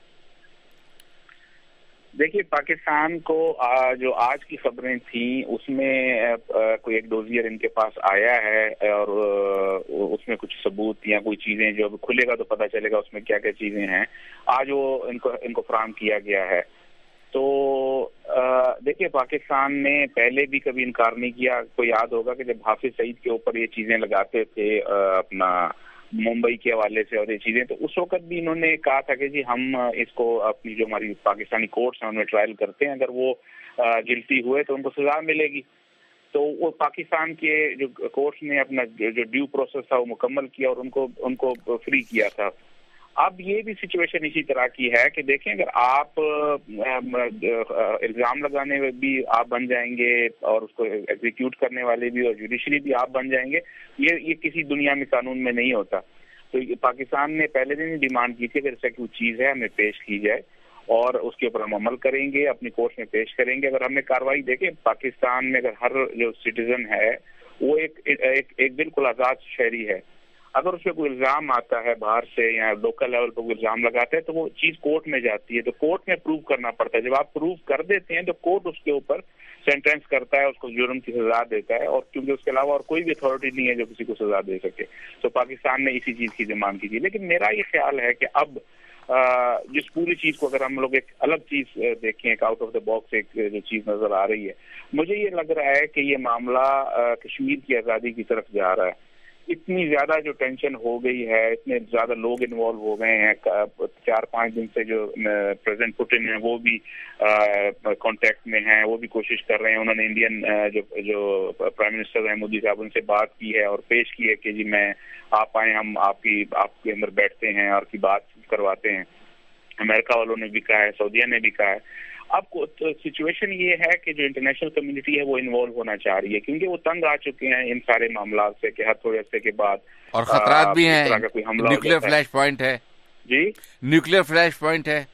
देखिए, पाकिस्तान को जो आज की खबरें थी उसमें कोई एक डोजियर इनके पास आया है और उसमें कुछ सबूत या कोई चीजें जो खुलेगा तो पता चलेगा उसमें क्या क्या चीजें हैं, आज वो इनको फराहम किया गया है। तो देखिए, पाकिस्तान ने पहले भी कभी इनकार नहीं किया। आपको याद होगा कि जब हाफिज सईद के ऊपर ये चीजें लगाते थे अपना मुंबई के हवाले से और ये चीजें, तो उस वक्त भी इन्होंने कहा था कि जी हम इसको अपनी जो हमारी पाकिस्तानी कोर्ट्स हैं उनमें ट्रायल करते हैं, अगर वो गिल्टी हुए तो उनको सजा मिलेगी। तो वो पाकिस्तान के जो कोर्ट्स ने अपना जो ड्यू प्रोसेस था वो मुकम्मल किया और उनको फ्री किया था। अब ये भी सिचुएशन इसी तरह की है कि देखें, अगर आप इल्जाम लगाने में भी आप बन जाएंगे और उसको एग्जीक्यूट करने वाले भी और जुडिशरी भी आप बन जाएंगे, ये किसी दुनिया में कानून में नहीं होता। तो पाकिस्तान ने पहले दिन ही डिमांड की थी कि ऐसा कोई चीज़ है हमें पेश की जाए और उसके ऊपर हम अमल करेंगे, अपनी कोर्ट में पेश करेंगे। अगर हमें कार्रवाई देखें, पाकिस्तान में अगर हर जो सिटीजन है वो एक बिल्कुल आज़ाद शहरी है, अगर उसपे कोई इल्जाम आता है बाहर से या लोकल लेवल पर कोई इल्जाम लगाते हैं तो वो चीज कोर्ट में जाती है, तो कोर्ट में प्रूव करना पड़ता है। जब आप प्रूव कर देते हैं तो कोर्ट उसके ऊपर सेंटेंस करता है, उसको जुर्म की सजा देता है, और क्योंकि उसके अलावा और कोई भी अथॉरिटी नहीं है जो किसी को सजा दे सके। तो पाकिस्तान ने इसी चीज की डिमांड की थी। लेकिन मेरा ये ख्याल है कि अब जिस पूरी चीज को अगर हम लोग एक अलग चीज देखें, एक आउट ऑफ द बॉक्स एक जो चीज नजर आ रही है, मुझे ये लग रहा है कि ये मामला कश्मीर की आजादी की तरफ जा रहा है। इतनी ज्यादा जो टेंशन हो गई है, इतने ज्यादा लोग इन्वॉल्व हो गए हैं, 4-5 दिन से जो प्रेसिडेंट पुतिन है वो भी कांटेक्ट में हैं, वो भी कोशिश कर रहे हैं। उन्होंने इंडियन जो प्राइम मिनिस्टर हैं मोदी साहब, उनसे बात की है और पेश की है कि जी आप आए, हम आपके अंदर बैठते हैं और की बात करवाते हैं। अमेरिका वालों ने भी कहा है, सऊदीया ने भी कहा है। अब तो सिचुएशन ये है कि जो इंटरनेशनल कम्युनिटी है वो इन्वॉल्व होना चाह रही है, क्योंकि वो तंग आ चुके हैं इन सारे मामला से कि हर थोड़े अरसे के बाद और खतरात भी हैं, न्यूक्लियर फ्लैश पॉइंट है जी, न्यूक्लियर फ्लैश पॉइंट है।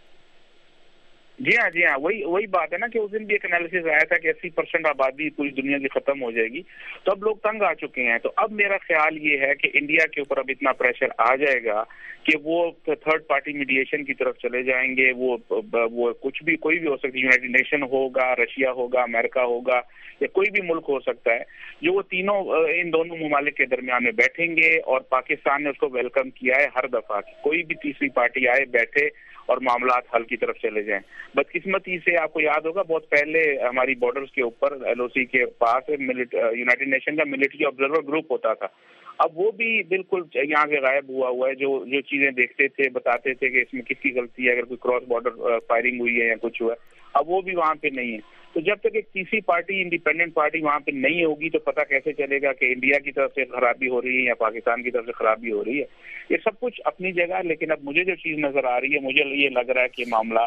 जी हाँ, वही बात है ना कि उस दिन भी एक एनालिसिस आया था कि 80% आबादी पूरी दुनिया की खत्म हो जाएगी। तो अब लोग तंग आ चुके हैं। तो अब मेरा ख्याल ये है कि इंडिया के ऊपर अब इतना प्रेशर आ जाएगा कि वो थर्ड पार्टी मीडिएशन की तरफ चले जाएंगे। वो कुछ भी, कोई भी हो सकती है, यूनाइटेड नेशन होगा, रशिया होगा, अमेरिका होगा, या कोई भी मुल्क हो सकता है, जो वो तीनों इन दोनों ममालिक के दरमियान में बैठेंगे। और पाकिस्तान ने उसको वेलकम किया है हर दफा कि कोई भी तीसरी पार्टी आए, बैठे और मामलात हल की तरफ चले जाएं। बदकिस्मती से आपको याद होगा बहुत पहले हमारी बॉर्डर्स के ऊपर LOC के पास यूनाइटेड नेशन का मिलिट्री ऑब्जर्वर ग्रुप होता था। अब वो भी बिल्कुल यहाँ से गायब हुआ है। जो चीजें देखते थे, बताते थे कि इसमें किसकी गलती है, अगर कोई क्रॉस बॉर्डर फायरिंग हुई है या कुछ हुआ है, अब वो भी वहाँ पे नहीं है। तो जब तक एक तीसरी पार्टी, इंडिपेंडेंट पार्टी वहाँ पे नहीं होगी तो पता कैसे चलेगा कि इंडिया की तरफ से खराबी हो रही है या पाकिस्तान की तरफ से खराबी हो रही है। ये सब कुछ अपनी जगह, लेकिन अब मुझे जो चीज नजर आ रही है, मुझे ये लग रहा है कि मामला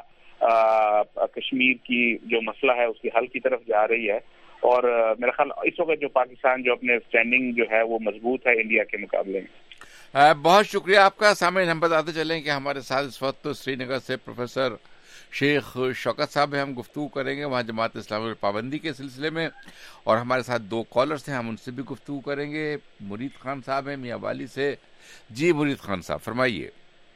कश्मीर की जो मसला है उसकी हल की तरफ जा रही है। और मेरा ख्याल इस वक्त जो पाकिस्तान जो अपने स्टैंडिंग जो है वो मजबूत है इंडिया के मुकाबले में। बहुत शुक्रिया आपका। सामने हम बताते चलें कि हमारे साथ इस वक्त श्रीनगर से प्रोफेसर शेख शौकत साहब हैं। हम गुफ्तगू करेंगे वहाँ जमात इस्लामी पर पाबंदी के सिलसिले में, और हमारे साथ 2 कॉलर्स हैं, हम उनसे भी गुफ्तगू करेंगे। मुरीद खान साहब हैं मियाँ वाली से। जी मुरीद खान साहब फरमाइए।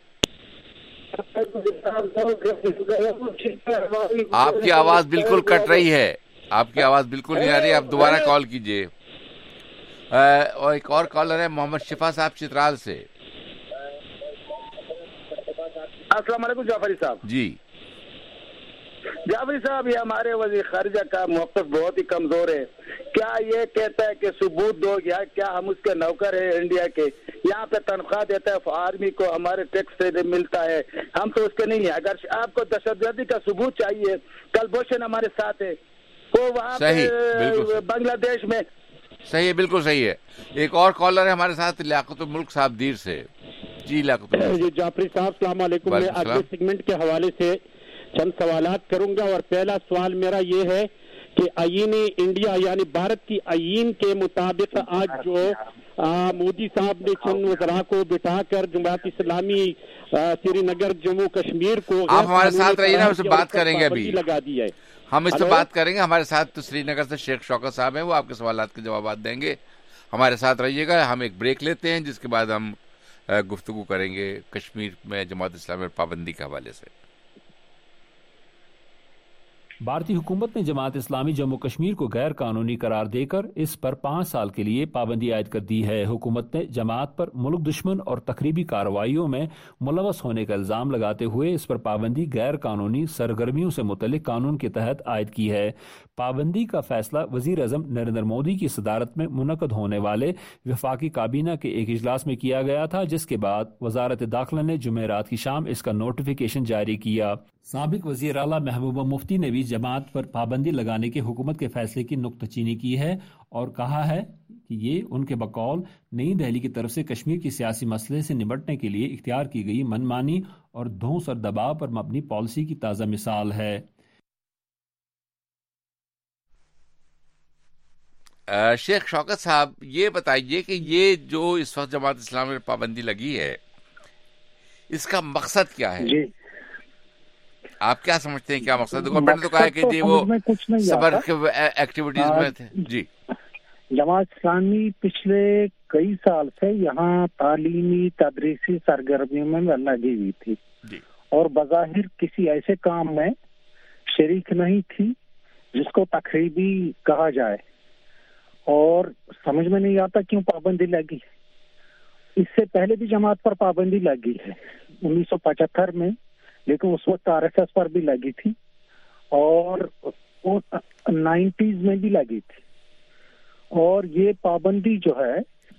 आपकी आवाज बिल्कुल कट रही है, आपकी आवाज बिल्कुल नहीं आ रही, आप दोबारा कॉल कीजिए। और एक और कॉलर है मोहम्मद शिफा साहब चित्राल से। अस्सलाम वालेकुम जाफरी साहब। जी जाफरी साहब, ये हमारे वज़ीर खारिजा का मौक़िफ़ बहुत ही कमजोर है। क्या ये कहता है कि सबूत दो, या क्या हम उसके नौकर है इंडिया के, यहाँ पे तनख्वाह देता है आर्मी को, हमारे टैक्स से मिलता है, हम तो उसके नहीं है। अगर आपको दहशतगर्दी का सबूत चाहिए, कलभूषण हमारे साथ है, वो वहाँ पे बांग्लादेश में صحیح ہے, بالکل صحیح ہے. ایک اور کالر ہے ہمارے ساتھ, لیاقت الملک صاحب دیر سے. جی لیاقت الملک. جعفری صاحب السلام علیکم. میں اگلے سیگمنٹ کے حوالے سے چند سوالات کروں گا, اور پہلا سوال میرا یہ ہے کہ آئین انڈیا یعنی بھارت کی آئین کے مطابق آج جو مودی صاحب نے چند وزراء کو بٹھا کر جماعت اسلامی سری نگر جموں کشمیر کو آپ ہمارے ساتھ رہیے نا, اس سے بات کریں گے ابھی, لگا دی ہے. ہم اس سے بات کریں گے. ہمارے ساتھ تو سری نگر سے شیخ شوکت صاحب ہیں, وہ آپ کے سوالات کے جوابات دیں گے. ہمارے ساتھ رہیے گا. ہم ایک بریک لیتے ہیں, جس کے بعد ہم گفتگو کریں گے کشمیر میں جماعت اسلامی اور پابندی کے حوالے سے. بھارتی حکومت نے جماعت اسلامی جموں کشمیر کو غیر قانونی قرار دے کر اس پر 5 سال کے لیے پابندی عائد کر دی ہے. حکومت نے جماعت پر ملک دشمن اور تخریبی کارروائیوں میں ملوث ہونے کا الزام لگاتے ہوئے اس پر پابندی غیر قانونی سرگرمیوں سے متعلق قانون کے تحت عائد کی ہے. پابندی کا فیصلہ وزیر اعظم نریندر مودی کی صدارت میں منعقد ہونے والے وفاقی کابینہ کے ایک اجلاس میں کیا گیا تھا, جس کے بعد وزارت داخلہ نے جمعرات کی شام اس کا نوٹیفیکیشن جاری کیا. سابق وزیر اعلیٰ محبوبہ مفتی نے بھی جماعت پر پابندی لگانے کے حکومت کے فیصلے کی نکتہ چینی کی ہے اور کہا ہے کہ یہ ان کے بقول نئی دہلی کی طرف سے کشمیر کی سیاسی مسئلے سے نمٹنے کے لیے اختیار کی گئی من مانی اور دھونس اور دباؤ پر مبنی پالیسی کی تازہ مثال ہے. شیخ شوکت صاحب, یہ بتائیے کہ یہ جو اس وقت جماعت اسلامی پر پابندی لگی ہے, اس کا مقصد کیا ہے؟ جی آپ کیا سمجھتے ہیں کیا مقصد؟ گورنمنٹ نے تو کہا ہے کہ جی وہ صبر ایکٹیویٹیز میں تھے. جی جماعت اسلامی پچھلے کئی سال سے یہاں تعلیمی تدریسی سرگرمیوں میں لگی ہوئی تھی اور بظاہر کسی ایسے کام میں شریک نہیں تھی جس کو تخریبی کہا جائے, اور سمجھ میں نہیں آتا کیوں پابندی لگی. اس سے پہلے بھی جماعت پر پابندی لگی ہے 1975 میں, لیکن اس وقت آر ایس ایس پر بھی لگی تھی اور 90s میں بھی لگی تھی. اور یہ پابندی جو ہے,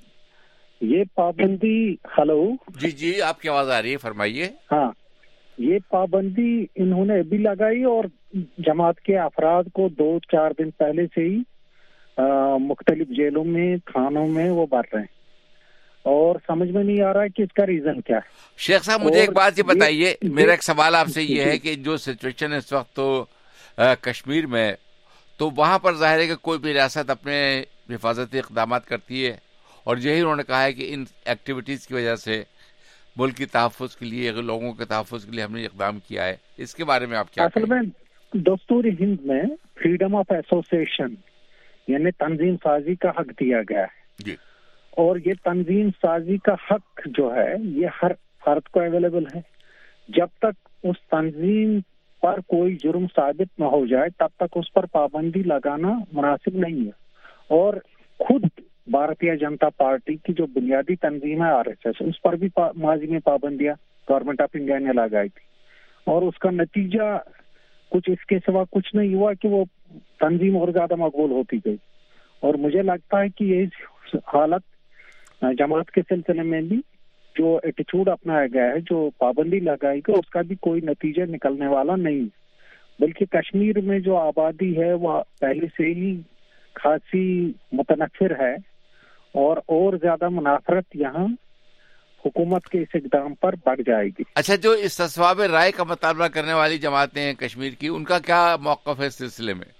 یہ پابندی ہلو جی جی آپ کی آواز آ رہی ہے, فرمائیے. ہاں, یہ پابندی انہوں نے بھی لگائی اور جماعت کے افراد کو 2-4 دن پہلے سے ہی مختلف جیلوں میں تھانوں میں وہ بھر رہے ہیں, اور سمجھ میں نہیں آ رہا ہے کہ اس کا ریزن کیا ہے. شیخ صاحب مجھے ایک بات یہ بتائیے, میرا ایک سوال آپ سے یہ ہے کہ جو سچویشن ہے اس وقت تو کشمیر میں, تو وہاں پر ظاہر ہے کہ کوئی بھی ریاست اپنے حفاظتی اقدامات کرتی ہے, اور یہی انہوں نے کہا ہے کہ ان ایکٹیویٹیز کی وجہ سے ملک کی تحفظ کے لیے, لوگوں کے تحفظ کے لیے ہم نے اقدام کیا ہے. اس کے بارے میں آپ کیا اصل میں دستور ہند میں فریڈم آف ایسوسیشن یعنی تنظیم سازی کا حق دیا گیا ہے جی, اور یہ تنظیم سازی کا حق جو ہے یہ ہر فرد کو اویلیبل ہے. جب تک اس تنظیم پر کوئی جرم ثابت نہ ہو جائے تب تک اس پر پابندی لگانا مناسب نہیں ہے. اور خود بھارتیہ جنتا پارٹی کی جو بنیادی تنظیم ہے آر ایس ایس, اس پر بھی ماضی میں پابندیاں گورنمنٹ آف انڈیا نے لگائی تھی, اور اس کا نتیجہ کچھ اس کے سوا کچھ نہیں ہوا کہ وہ تنظیم اور زیادہ مقبول ہوتی گئی. اور مجھے لگتا ہے کہ یہ حالت جماعت کے سلسلے میں بھی جو ایٹیچیوڈ اپنایا گیا ہے, جو پابندی لگائی گئی, اس کا بھی کوئی نتیجہ نکلنے والا نہیں, بلکہ کشمیر میں جو آبادی ہے وہ پہلے سے ہی خاصی متنفر ہے, اور زیادہ منافرت یہاں حکومت کے اس اقدام پر بڑھ جائے گی. اچھا, جو استصواب رائے کا مطالبہ کرنے والی جماعتیں ہیں کشمیر کی, ان کا کیا موقف ہے اس سلسلے میں؟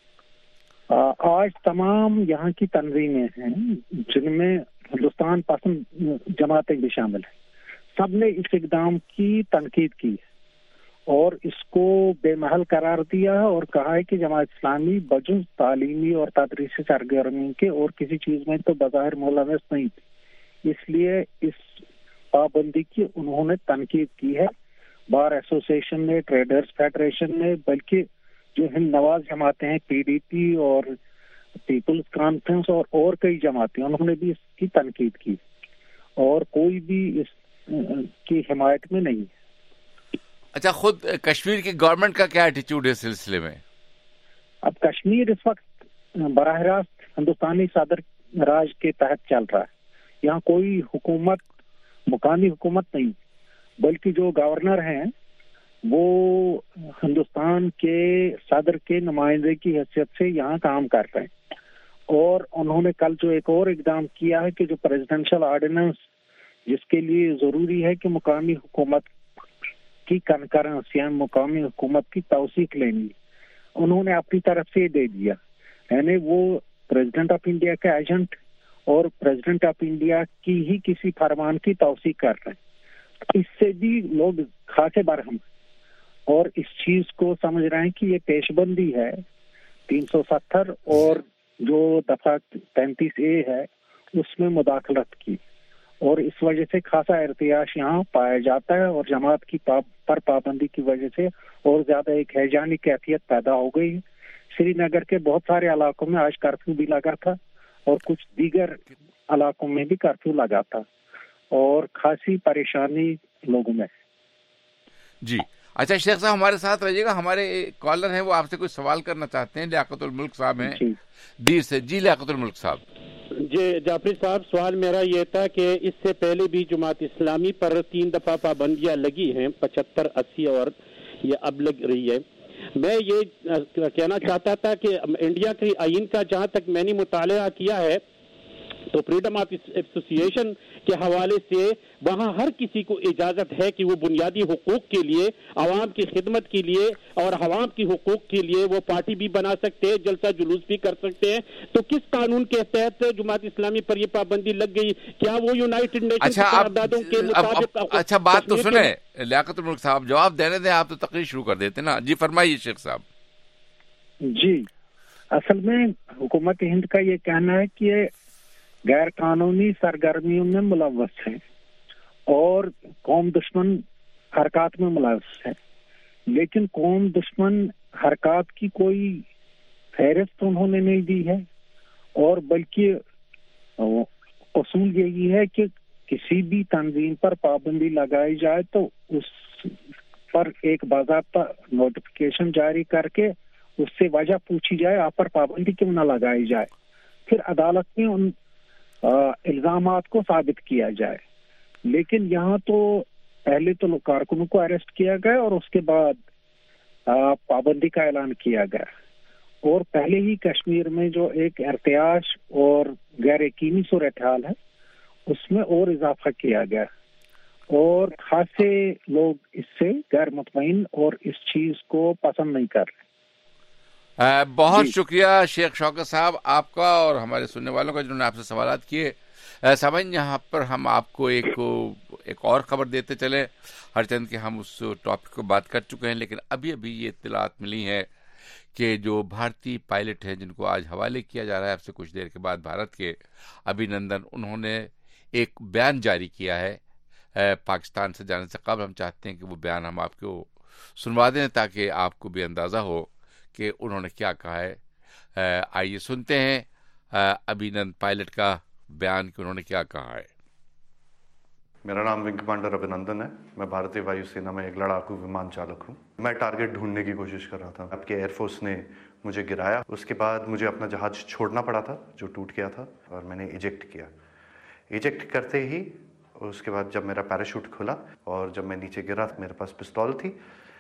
آج تمام یہاں کی تنظیمیں ہیں جن میں ہندوستان پسند جماعتیں بھی شامل ہیں, سب نے اس اقدام کی تنقید کی ہے اور اس کو بے محل قرار دیا ہے, اور کہا ہے کہ جماعت اسلامی بجز تعلیمی اور تدریسی سرگرمی کے اور کسی چیز میں تو بظاہر ملوث نہیں تھی, اس لیے اس پابندی کی انہوں نے تنقید کی ہے. بار ایسوسیشن نے, ٹریڈرز فیڈریشن نے, بلکہ جو ہند نواز جماعتیں ہیں پی ڈی پی اور پیپلز کانفرنس اور کئی جماعتیں, انہوں نے بھی اس کی تنقید کی, اور کوئی بھی اس کی حمایت میں نہیں. اچھا, خود کشمیر کی گورنمنٹ کا کیا ایٹیچیوڈ ہے اس سلسلے میں؟ اب کشمیر اس وقت براہ راست ہندوستانی صدر راج کے تحت چل رہا ہے. یہاں کوئی حکومت, مقامی حکومت نہیں, بلکہ جو گورنر ہیں وہ ہندوستان کے صدر کے نمائندے کی حیثیت سے یہاں کام کر رہے ہیں, اور انہوں نے کل جو ایک اور اقدام کیا ہے کہ جو پریزیڈنشل آرڈیننس جس کے لیے ضروری ہے کہ مقامی حکومت کی کنکرنس یعنی مقامی حکومت کی توثیق لینی، انہوں نے اپنی طرف سے دے دیا، یعنی وہ پریزیڈنٹ آف انڈیا کا ایجنٹ اور پریزیڈنٹ آف انڈیا کی ہی کسی فرمان کی توثیق کر رہے ہیں۔ اس سے بھی لوگ خاصے برہم اور اس چیز کو سمجھ رہے ہیں کہ یہ پیش بندی ہے 370 اور جو دفعہ 35A ہے اس میں مداخلت کی، اور اس وجہ سے خاصا ارتعاش یہاں پایا جاتا ہے، اور جماعت کی پر پابندی کی وجہ سے اور زیادہ ایک ہیجانی کیفیت پیدا ہو گئی۔ سری نگر کے بہت سارے علاقوں میں آج کرفیو بھی لگا تھا اور کچھ دیگر علاقوں میں بھی کرفیو لگا تھا، اور خاصی پریشانی لوگوں میں۔ جی اچھا شیخ صاحب ہمارے ساتھ رہیے گا، ہمارے کالر ہیں وہ آپ سے کوئی سوال کرنا چاہتے ہیں، لیاقت الملک صاحب ہیں دیر سے۔ جی لیاقت الملک صاحب۔ جی جعفری صاحب، سوال میرا یہ تھا کہ اس سے پہلے بھی جماعت اسلامی پر 3 دفعہ پابندیاں لگی ہیں، 75، 80 اور یہ اب لگ رہی ہے۔ میں یہ کہنا چاہتا تھا کہ انڈیا کے آئین کا جہاں تک میں نے مطالعہ کیا ہے تو فریڈم آف ایسوسیشن کے حوالے سے وہاں ہر کسی کو اجازت ہے کہ وہ بنیادی حقوق کے لیے، عوام کی خدمت کے لیے اور عوام کی حقوق کے لیے وہ پارٹی بھی بنا سکتے ہیں، جلسہ جلوس بھی کر سکتے ہیں۔ تو کس قانون کے تحت جماعت اسلامی پر یہ پابندی لگ گئی؟ کیا وہ یونائٹڈ نیشنز کے قراردادوں کے مطابق؟ اچھا بات تو سنیں لیاقت الملک صاحب، جواب دینے دیں، آپ تو تقریر شروع کر دیتے نا۔ جی فرمائیے شیخ صاحب۔ جی اصل میں حکومت ہند کا یہ کہنا ہے کہ یہ غیر قانونی سرگرمیوں میں ملوث ہیں اور قوم دشمن حرکات میں ملوث ہیں، لیکن قوم دشمن حرکات کی کوئی فہرست انہوں نے نہیں دی ہے، اور بلکہ اصول یہی ہے کہ کسی بھی تنظیم پر پابندی لگائی جائے تو اس پر ایک باضابطہ نوٹیفیکیشن جاری کر کے اس سے وجہ پوچھی جائے آپ پر پابندی کیوں نہ لگائی جائے، پھر عدالت میں ان الزامات کو ثابت کیا جائے۔ لیکن یہاں تو پہلے تو کارکنوں کو اریسٹ کیا گیا اور اس کے بعد پابندی کا اعلان کیا گیا، اور پہلے ہی کشمیر میں جو ایک ارتعاش اور غیر یقینی صورتحال ہے اس میں اور اضافہ کیا گیا، اور خاصے لوگ اس سے غیر مطمئن اور اس چیز کو پسند نہیں کر رہے۔ بہت شکریہ شیخ شوکت صاحب آپ کا اور ہمارے سننے والوں کا جنہوں نے آپ سے سوالات کیے۔ سامعین یہاں پر ہم آپ کو ایک اور خبر دیتے چلیں، ہر چند کہ ہم اس ٹاپک کو بات کر چکے ہیں، لیکن ابھی یہ اطلاعات ملی ہیں کہ جو بھارتی پائلٹ ہیں جن کو آج حوالے کیا جا رہا ہے اب سے کچھ دیر کے بعد بھارت کے، ابھینندن، انہوں نے ایک بیان جاری کیا ہے پاکستان سے جانے سے قبل۔ ہم چاہتے ہیں کہ وہ بیان ہم آپ کو سنوا دیں تاکہ آپ کو بھی اندازہ ہو کہ انہوں نے کیا کہا ہے۔ آئیے سنتے ہیں ابھینندن پائلٹ کا بیان کہ انہوں نے کیا کہا ہے۔ میرا نام ونگ کمانڈر ابھینندن ہے، میں بھارتی وایو سینا میں ایک لڑاکو ومان چالک ہوں۔ میں ٹارگٹ ڈھونڈنے کی کوشش کر رہا تھا، آپ کے ایئر فورس نے مجھے گرایا، اس کے بعد مجھے اپنا جہاز چھوڑنا پڑا تھا جو ٹوٹ گیا تھا، اور میں نے ایجیکٹ کیا۔ ایجیکٹ کرتے ہی اس کے بعد جب میرا پیراشوٹ کھلا اور جب میں نیچے گرا میرے پاس پستول تھی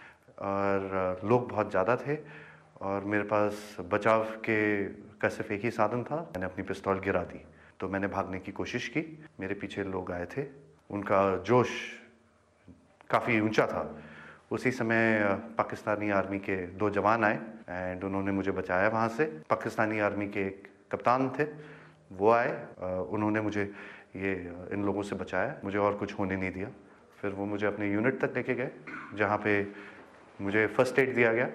اور لوگ بہت زیادہ تھے، اور میرے پاس بچاؤ کا صرف ایک ہی سادن تھا، میں نے اپنی پستول گرا دی۔ تو میں نے بھاگنے کی کوشش کی، میرے پیچھے لوگ آئے تھے، ان کا جوش کافی اونچا تھا۔ اسی سمے پاکستانی آرمی کے 2 جوان آئے اینڈ انہوں نے مجھے بچایا وہاں سے۔ پاکستانی آرمی کے ایک کپتان تھے، وہ آئے، انہوں نے مجھے ان لوگوں سے بچایا، مجھے اور کچھ ہونے نہیں دیا۔ پھر وہ مجھے اپنے یونٹ تک لے کے گئے جہاں پہ مجھے فرسٹ ایڈ دیا گیا،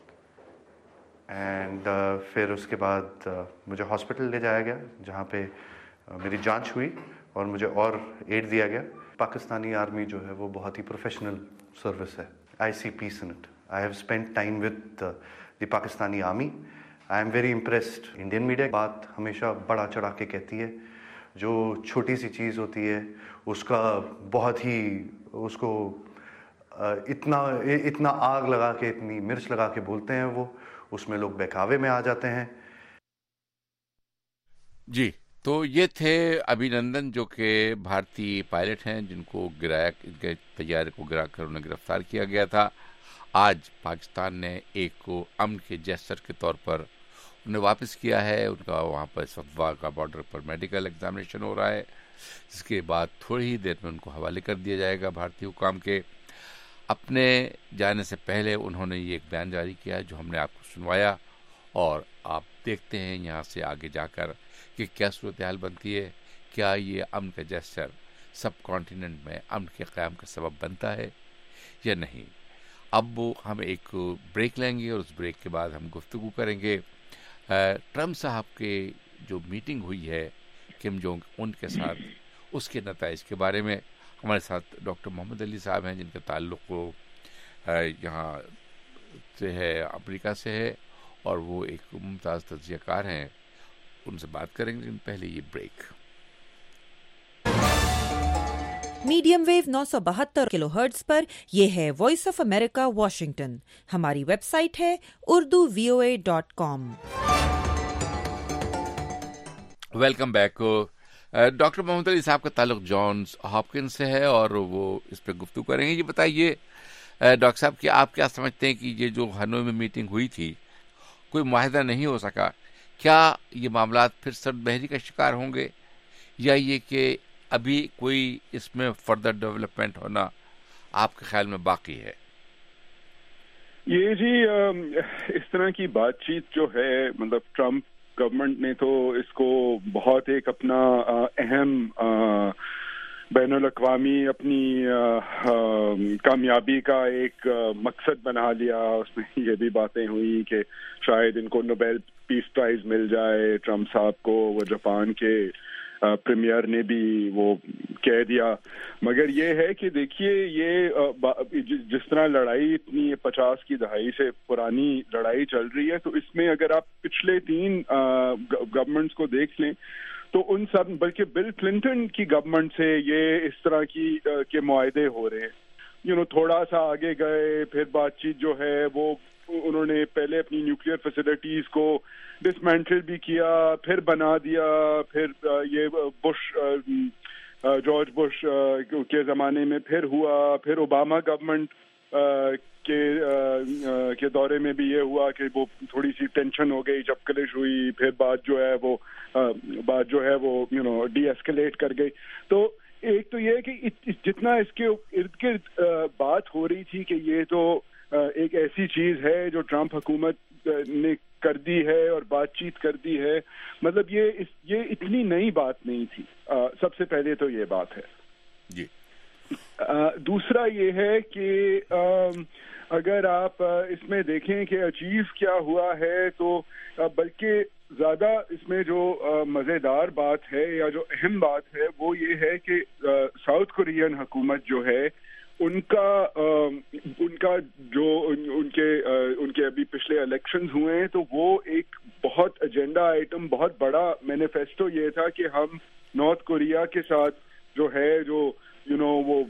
اینڈ پھر اس کے بعد مجھے ہاسپٹل لے جایا گیا جہاں پہ میری جانچ ہوئی اور مجھے اور ایڈ دیا گیا۔ پاکستانی آرمی جو ہے وہ بہت ہی پروفیشنل سروس ہے۔ I see peace in it. I have spend time with the Pakistani army. I am very impressed. Indian media بات ہمیشہ بڑا چڑھا کے کہتی ہے، جو چھوٹی سی چیز ہوتی ہے اس کا بہت ہی اس کو اتنا آگ لگا کے، اتنی مرچ لگا کے بولتے ہیں، وہ اس میں لوگ بہکاوے میں آ جاتے ہیں۔ جی تو یہ تھے ابھینندن جو کہ بھارتی پائلٹ ہیں جن کو ان کے طیارے کو گرا کر انہیں گرفتار کیا گیا تھا۔ آج پاکستان نے ایک کو امن کے جیسر کے طور پر انہیں واپس کیا ہے. ان کا وہاں پر اس وقت واگا بارڈر پر میڈیکل ایگزامینیشن ہو رہا ہے, جس کے بعد تھوڑی ہی دیر میں ان کو حوالے کر دیا جائے گا بھارتی حکام کے. اپنے جانے سے پہلے انہوں نے یہ ایک بیان جاری کیا ہے جو ہم نے آپ کو سنوایا, اور آپ دیکھتے ہیں یہاں سے آگے جا کر کہ کیا صورتحال بنتی ہے. کیا یہ امن کا جیسچر سب کانٹیننٹ میں امن کے قیام کا سبب بنتا ہے یا نہیں. اب ہم ایک بریک لیں گے اور اس بریک کے بعد ہم گفتگو کریں گے ٹرمپ صاحب کے جو میٹنگ ہوئی ہے کم جونگ ان کے ساتھ, اس کے نتائج کے بارے میں. ہمارے ساتھ ڈاکٹر محمد علی صاحب ہیں جن کا تعلق یہاں سے ہے, امریکہ سے ہے, اور وہ ایک ممتاز تجزیہ کار ہیں. ان سے بات کریں گے, لیکن پہلے یہ break. Medium wave 972 kilohertz پر یہ ہے وائس آف امریکہ واشنگٹن. ہماری ویب سائٹ ہے urduvoa.com. Welcome back. Doctor Muhammad Ali صاحب کا تعلق جانس ہاپکنس سے ہے اور وہ اس پہ گفتگو کریں گے. یہ بتائیے ڈاکٹر صاحب کہ آپ کیا سمجھتے ہیں کہ یہ جو ہنوئی میں میٹنگ ہوئی تھی, کوئی معاہدہ نہیں ہو سکا, کیا یہ معاملات پھر سرد بحری کا شکار ہوں گے, یا یہ کہ ابھی کوئی اس میں فردر ڈیولپمنٹ ہونا آپ کے خیال میں باقی ہے؟ یہ جی اس طرح کی بات چیت جو ہے, مطلب ٹرمپ گورنمنٹ نے تو اس کو بہت ایک اپنا اہم بین الاقوامی اپنی کامیابی کا ایک مقصد بنا لیا. اس میں یہ بھی باتیں ہوئی کہ شاید ان کو نوبیل پیس پرائز مل جائے ٹرمپ صاحب کو. وہ جاپان کے پریمیئر نے بھی وہ کہہ دیا. مگر یہ ہے کہ دیکھیے یہ جس طرح لڑائی اتنی 50 کی دہائی سے پرانی لڑائی چل رہی ہے, تو اس میں اگر آپ پچھلے 3 گورنمنٹس کو دیکھ لیں تو ان سب, بلکہ بل کلنٹن کی گورنمنٹ سے یہ اس طرح کے معاہدے ہو رہے ہیں. تھوڑا سا آگے گئے, پھر بات چیت جو ہے وہ انہوں نے پہلے اپنی نیوکلیئر فیسلٹیز کو ڈسمینٹل بھی کیا, پھر بنا دیا, پھر یہ جارج بش کے زمانے میں پھر ہوا, پھر اوباما گورنمنٹ کے دورے میں بھی یہ ہوا کہ وہ تھوڑی سی ٹینشن ہو گئی جب کلش ہوئی, پھر بات جو ہے وہ ڈی ایسکلیٹ کر گئی. تو ایک تو یہ کہ جتنا اس کے ارد گرد بات ہو رہی تھی کہ یہ تو ایک ایسی چیز ہے جو ٹرمپ حکومت نے کر دی ہے اور بات چیت کر دی ہے, مطلب یہ اتنی نئی بات نہیں تھی. سب سے پہلے تو یہ بات ہے جی. دوسرا یہ ہے کہ اگر آپ اس میں دیکھیں کہ اچیو کیا ہوا ہے, تو بلکہ زیادہ اس میں جو مزیدار بات ہے یا جو اہم بات ہے وہ یہ ہے کہ ساؤتھ کورین حکومت جو ہے ان کا جو ان کے ابھی پچھلے الیکشنز ہوئے ہیں, تو وہ ایک بہت ایجنڈا آئٹم, بہت بڑا مینیفیسٹو یہ تھا کہ ہم نارتھ کوریا کے ساتھ جو ہے جو وہ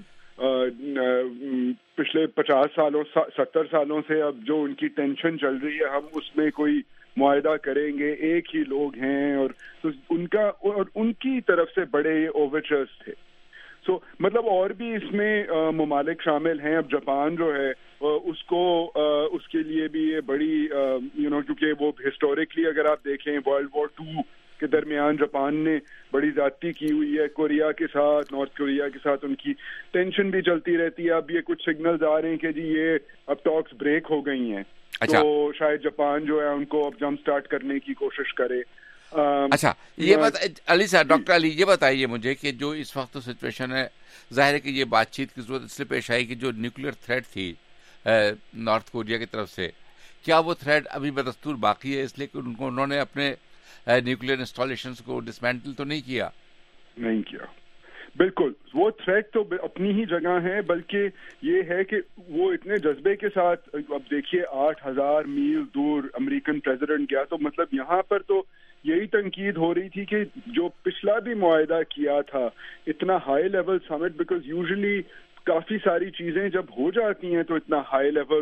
پچھلے 50 سالوں 70 سالوں سے اب جو ان کی ٹینشن چل رہی ہے, ہم اس میں کوئی معاہدہ کریں گے. ایک ہی لوگ ہیں اور ان کی طرف سے بڑے اوورچرز تھے. سو مطلب اور بھی اس میں ممالک شامل ہیں. اب جاپان جو ہے اس کو اس کے لیے بھی یہ بڑی کیونکہ وہ ہسٹوریکلی اگر آپ دیکھیں ورلڈ وار 2 کے درمیان جاپان نے بڑی زیادتی کی ہوئی ہے کوریا کے ساتھ, نارتھ کوریا کے ساتھ ان کی ٹینشن بھی چلتی رہتی ہے. اب یہ کچھ سگنلز آ رہے ہیں کہ جی یہ اب ٹاکس بریک ہو گئی ہیں, تو شاید جاپان جو ہے ان کو اب جمپ سٹارٹ کرنے کی کوشش کرے. اچھا یہ علی صاحب, ڈاکٹر علی یہ بتائیے مجھے کہ جو اس وقت سچویشن ہے, ظاہر ہے کہ یہ بات چیت کی ضرورت اس لیے پیش آئی کہ جو نیوکلیئر تھریٹ تھی نارتھ کوریا کی طرف سے, کیا وہ تھریٹ ابھی بدستور باقی ہے, اس لیے کہ انہوں نے اپنے نیوکلیئر انسٹالیشنز کو ڈسمینٹل تو نہیں کیا؟ نہیں کیا, بالکل. وہ تھریٹ تو اپنی ہی جگہ ہے, بلکہ یہ ہے کہ وہ اتنے جذبے کے ساتھ, اب دیکھیے 8000 میل دور امریکن پریزیڈنٹ گیا, تو مطلب یہاں پر تو یہی تنقید ہو رہی تھی کہ جو پچھلا بھی معاہدہ کیا تھا اتنا high level summit, because usually کافی ساری چیزیں جب ہو جاتی ہیں تو اتنا ہائی لیول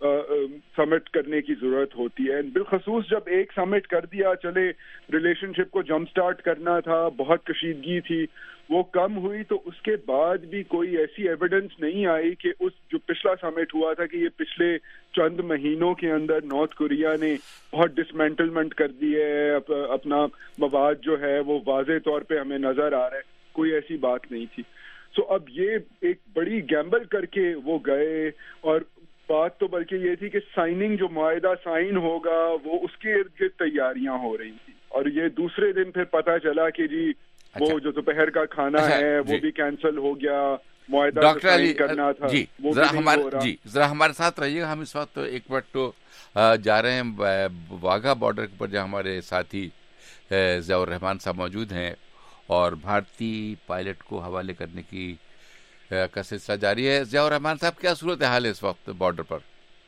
سمٹ کرنے کی ضرورت ہوتی ہے. بالخصوص جب ایک سمٹ کر دیا, چلے ریلیشن شپ کو جمپ سٹارٹ کرنا تھا, بہت کشیدگی تھی, وہ کم ہوئی, تو اس کے بعد بھی کوئی ایسی ایویڈنس نہیں آئی کہ اس جو پچھلا سمٹ ہوا تھا کہ یہ پچھلے چند مہینوں کے اندر نارتھ کوریا نے بہت ڈسمینٹلمنٹ کر دی ہے, اپنا مواد جو ہے وہ واضح طور پہ ہمیں نظر آ رہا ہے, کوئی ایسی بات نہیں تھی. سو اب یہ ایک بڑی گیمبل کر کے وہ گئے, اور بات تو بلکہ یہ تھی کہ سائننگ جو معاہدہ سائن ہوگا وہ اس کے ارد گرد تیاریاں ہو رہی تھی, اور یہ دوسرے دن پھر پتہ چلا کہ جی وہ جو دوپہر کا کھانا ہے وہ بھی کینسل ہو گیا, معاہدہ ڈاکٹر علی کرنا تھا. جی ذرا ہمارے ساتھ رہیے گا. ہم اس وقت ایک وقت تو جا رہے ہیں واگھا بارڈر پر, جہاں ہمارے ساتھی ضیاء الرحمان صاحب موجود ہیں, اور بھارتی پائلٹ کو حوالے کرنے کی کا سلسلہ جاری ہے. ضیاء الرحمان صاحب, کیا صورتحال ہے اس وقت بارڈر پر؟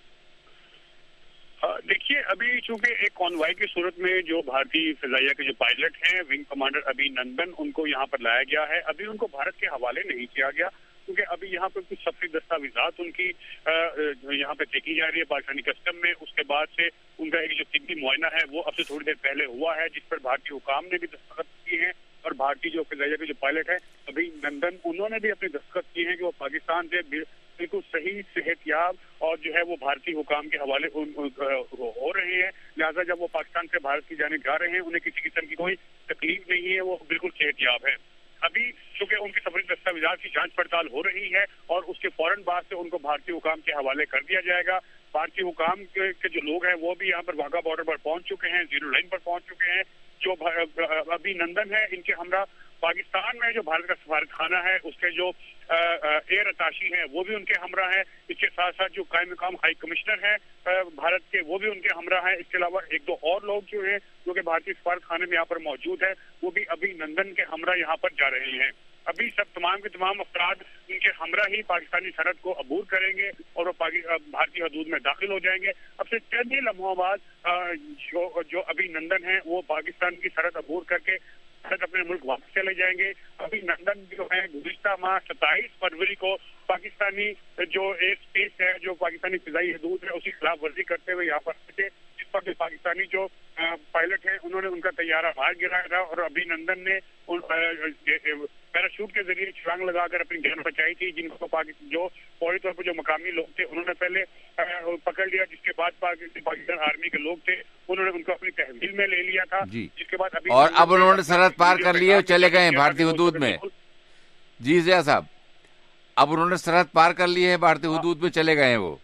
دیکھیے, ابھی چونکہ ایک کانوائے کی صورت میں جو بھارتی فضائیہ کے جو پائلٹ ہیں ونگ کمانڈر ابھی نندن, ان کو یہاں پر لایا گیا ہے. ابھی ان کو بھارت کے حوالے نہیں کیا گیا, کیونکہ ابھی یہاں پہ کچھ سفری دستاویزات ان کی یہاں پہ دیکھی جا رہی ہے پاکستانی کسٹم میں. اس کے بعد سے ان کا ایک جو طبی معائنہ ہے وہ اب سے تھوڑی دیر پہلے ہوا ہے, جس پر بھارتی حکام نے بھی دستخط کیے ہیں, اور بھارتی جو فضائیہ کے جو پائلٹ ہے ابھی نندن, انہوں نے بھی اپنے دستخط کیے ہیں کہ وہ پاکستان سے بالکل صحیح, صحت یاب اور جو ہے وہ بھارتی حکام کے حوالے ہو رہے ہیں. لہٰذا جب وہ پاکستان سے بھارت کی جانب جا رہے ہیں, انہیں کسی قسم کی کوئی تکلیف نہیں ہے, وہ بالکل صحت یاب ہے. ابھی چونکہ ان کی سفری دستاویزات کی جانچ پڑتال ہو رہی ہے, اور اس کے فوراً بعد سے ان کو بھارتی حکام کے حوالے کر دیا جائے گا. بھارتی حکام کے جو لوگ ہیں وہ بھی یہاں پر واگھا بارڈر پر پہنچ چکے ہیں, زیرو لائن پر پہنچ چکے ہیں. جو ابھی نندن ہے, ان کے ہمراہ پاکستان میں جو بھارت کا سفارت خانہ ہے اس کے جو ایئر اتاشی ہیں وہ بھی ان کے ہمراہ ہیں. اس کے ساتھ ساتھ جو قائم مقام ہائی کمشنر ہیں بھارت کے, وہ بھی ان کے ہمراہ ہیں. اس کے علاوہ ایک دو اور لوگ جو ہیں جو کہ بھارتی سفارت خانے میں یہاں پر موجود ہیں, وہ بھی ابھی نندن کے ہمراہ یہاں پر جا رہے ہیں. ابھی سب تمام کے تمام افراد ان کے ہمراہ ہی پاکستانی سرحد کو عبور کریں گے, اور وہ بھارتی حدود میں داخل ہو جائیں گے. اب سے چند ہی لمحوں بعد جو ابھی نندن ہیں وہ پاکستان کی سرحد عبور کر کے اپنے ملک واپس چلے جائیں گے. ابھی نندن جو ہے گزشتہ ماہ 27 فروری کو پاکستانی جو ایئر اسپیس ہے, جو پاکستانی فضائی حدود ہے, اس کی خلاف ورزی کرتے ہوئے یہاں پر پہنچے, جس پر پاکستانی جو پائلٹ ہیں انہوں نے ان کا طیارہ باہر گرایا تھا, اور ابھی نندن نے پیراشوٹ کے ذریعے چھلانگ لگا کر اپنی جان بچائی تھی, جن کو جو فوری طور پر جو مقامی لوگ تھے انہوں نے پہلے پکڑ لیا, جس کے بعد پاکستان آرمی کے لوگ تھے انہوں نے ان کو اپنی تحویل میں لے لیا تھا. جس کے بعد اور اب انہوں نے سرحد پار کر لی ہے, چلے گئے ہیں بھارتی حدود میں. جی ضیاء صاحب, اب انہوں نے سرحد پار کر لی ہے, بھارتی حدود میں چلے گئے ہیں وہ.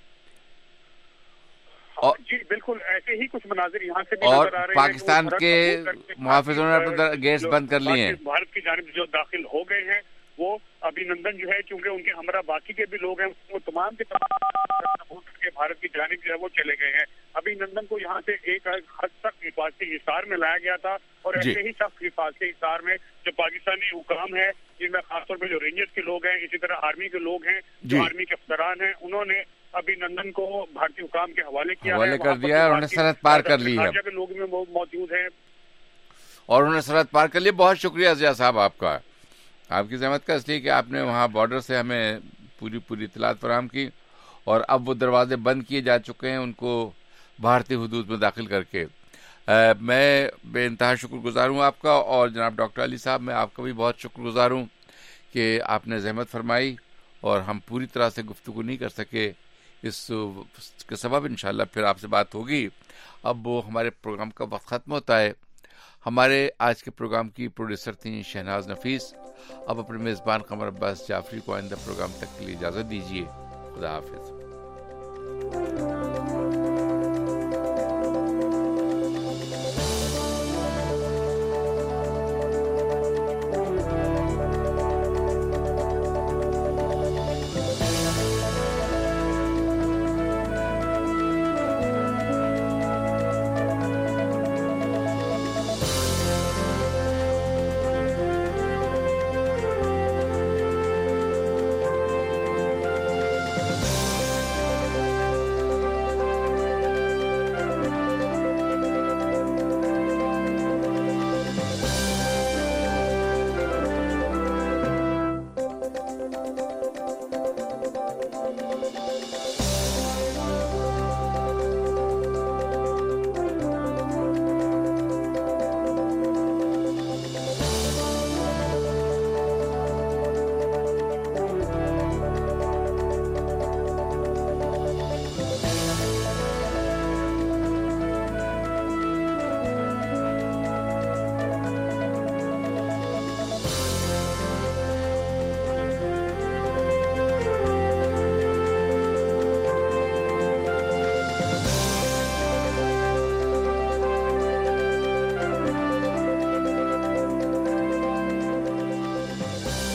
جی بالکل ایسے ہی کچھ مناظر یہاں سے بھی اور نظر آ رہے ہیں. پاکستان کے محافظوں نے اپنے گیٹس بند کر لیے ہیں. بھارت کی جانب جو داخل ہو گئے ہیں وہ ابھی نندن جو ہے, چونکہ ان کے ہمراہ باقی کے بھی لوگ ہیں, وہ تمام کے تمام کے بھارت کی جانب جو ہے وہ چلے گئے ہیں. ابھی نندن کو یہاں سے ایک حد تک حفاظتی حصار میں لایا گیا تھا, اور ایسے ہی سخت حفاظتی حصار میں جو پاکستانی حکام ہے, جن میں خاص طور پہ جو رینجرز کے لوگ ہیں, اسی طرح آرمی کے لوگ ہیں, جو آرمی کے افسران ہیں, انہوں نے ابھی نندن کو بھارتی حکام کے حوالے کیا ہے, کر دیا ہے, انہوں نے سرحد پار کر لی ہے. لوگ میں موجود ہیں اور انہوں نے سرحد پار کر لی. بہت شکریہ ضیاء صاحب آپ کا, آپ کی زحمت کا, اس لیے کہ آپ نے وہاں بارڈر سے ہمیں پوری اطلاعات فراہم کی, اور اب وہ دروازے بند کیے جا چکے ہیں ان کو بھارتی حدود میں داخل کر کے. میں بے انتہا شکر گزار ہوں آپ کا, اور جناب ڈاکٹر علی صاحب میں آپ کا بھی بہت شکر گزار ہوں کہ آپ نے زحمت فرمائی, اور ہم پوری طرح سے گفتگو نہیں کر سکے, اس کے سبب انشاءاللہ پھر آپ سے بات ہوگی. اب وہ ہمارے پروگرام کا وقت ختم ہوتا ہے. ہمارے آج کے پروگرام کی پروڈیوسر تھیں شہناز نفیس. اب اپنے میزبان قمر عباس جعفری کو آئندہ پروگرام تک کے لیے اجازت دیجیے. خدا حافظ.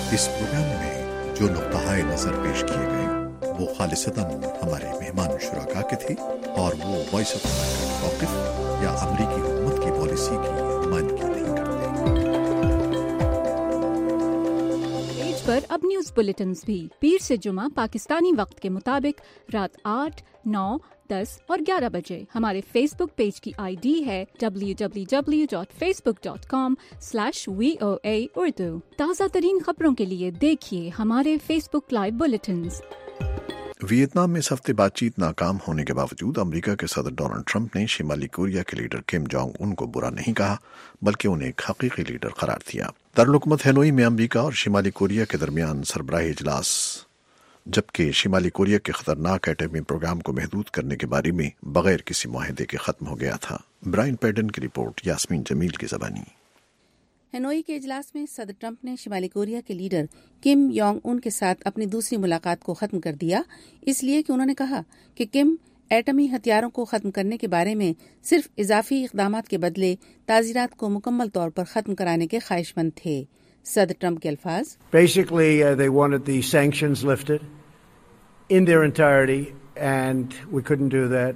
اس پروگرام میں جو نقطۂ نظر پیش کیے گئے وہ خالصتاً ہمارے مہمان شرکا کے تھے اور وہ وائس آف امریکہ کے موقف یا امریکی حکومت کی پالیسی کی نمائندگی نہیں کرتے۔ پیج پر اب نیوز بلیٹنز بھی پیر سے جمعہ پاکستانی وقت کے مطابق رات 8، 9، 10 اور 11 بجے۔ ہمارے فیس بک پیج کی ID ہے www.facebook.com/VOA Urdu۔ تازہ ترین خبروں کے لیے دیکھیے ہمارے Facebook live bulletins. Vietnam میں اس ہفتے بات چیت ناکام ہونے کے باوجود امریکہ کے صدر ڈونلڈ ٹرمپ نے شمالی کوریا کے لیڈر کم جونگ ان کو برا نہیں کہا بلکہ انہیں ایک حقیقی لیڈر قرار دیا۔ دارالحکومت ہینوئی میں امریکہ اور شمالی کوریا کے درمیان سربراہی اجلاس، جبکہ شمالی کوریا کے خطرناک ایٹمی پروگرام کو محدود کرنے کے بارے میں بغیر کسی معاہدے کے ختم ہو گیا تھا۔ برائن پیڈن کی رپورٹ یاسمین جمیل کی زبانی۔ ہنوئی کے اجلاس میں صدر ٹرمپ نے شمالی کوریا کے لیڈر کم یونگ ان کے ساتھ اپنی دوسری ملاقات کو ختم کر دیا، اس لیے کہ انہوں نے کہا کہ کم ایٹمی ہتھیاروں کو ختم کرنے کے بارے میں صرف اضافی اقدامات کے بدلے تعزیرات کو مکمل طور پر ختم کرانے کے خواہش مند تھے۔ صدر ٹرمپ کے الفاظ Basically, they wanted the sanctions lifted in their entirety, and we couldn't do that.